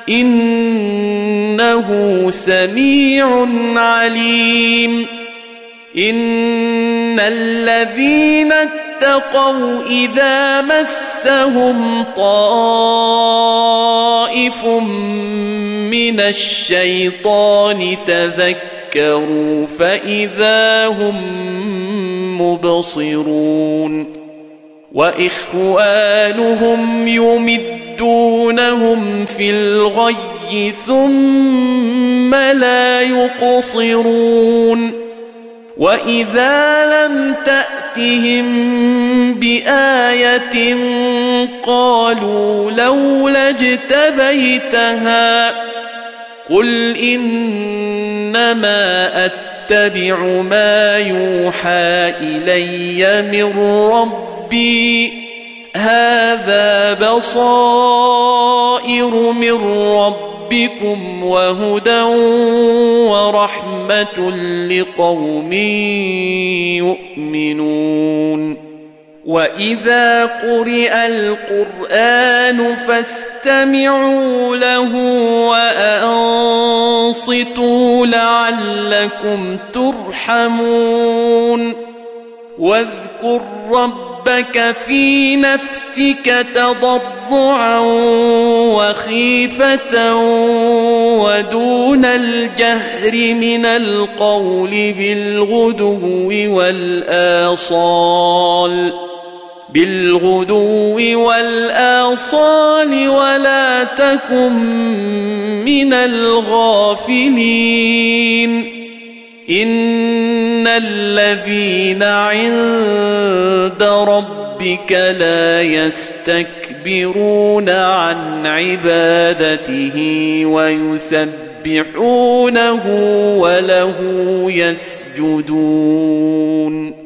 إنه سميع عليم إن الذين اتقوا إذا مسهم طائف من الشيطان تذكروا فإذا هم مبصرون وإخوانهم يمدونهم في الغي ثم لا يقصرون وإذا لم تأتهم بآية قالوا لولا اجتبيتها قل إنما أتبع ما يوحى إلي من ربي هذا بصائر من ربكم وهدى ورحمة لقوم يؤمنون وإذا قرئ القرآن فاستمعوا له وأنصتوا لعلكم ترحمون واذكر ربك في نفسك تضرعا وخيفة ودون الجهر من القول بالغدو والآصال ولا تكن من الغافلين إن الذين عند ربك لا يستكبرون عن عبادته ويسبحونه وله يسجدون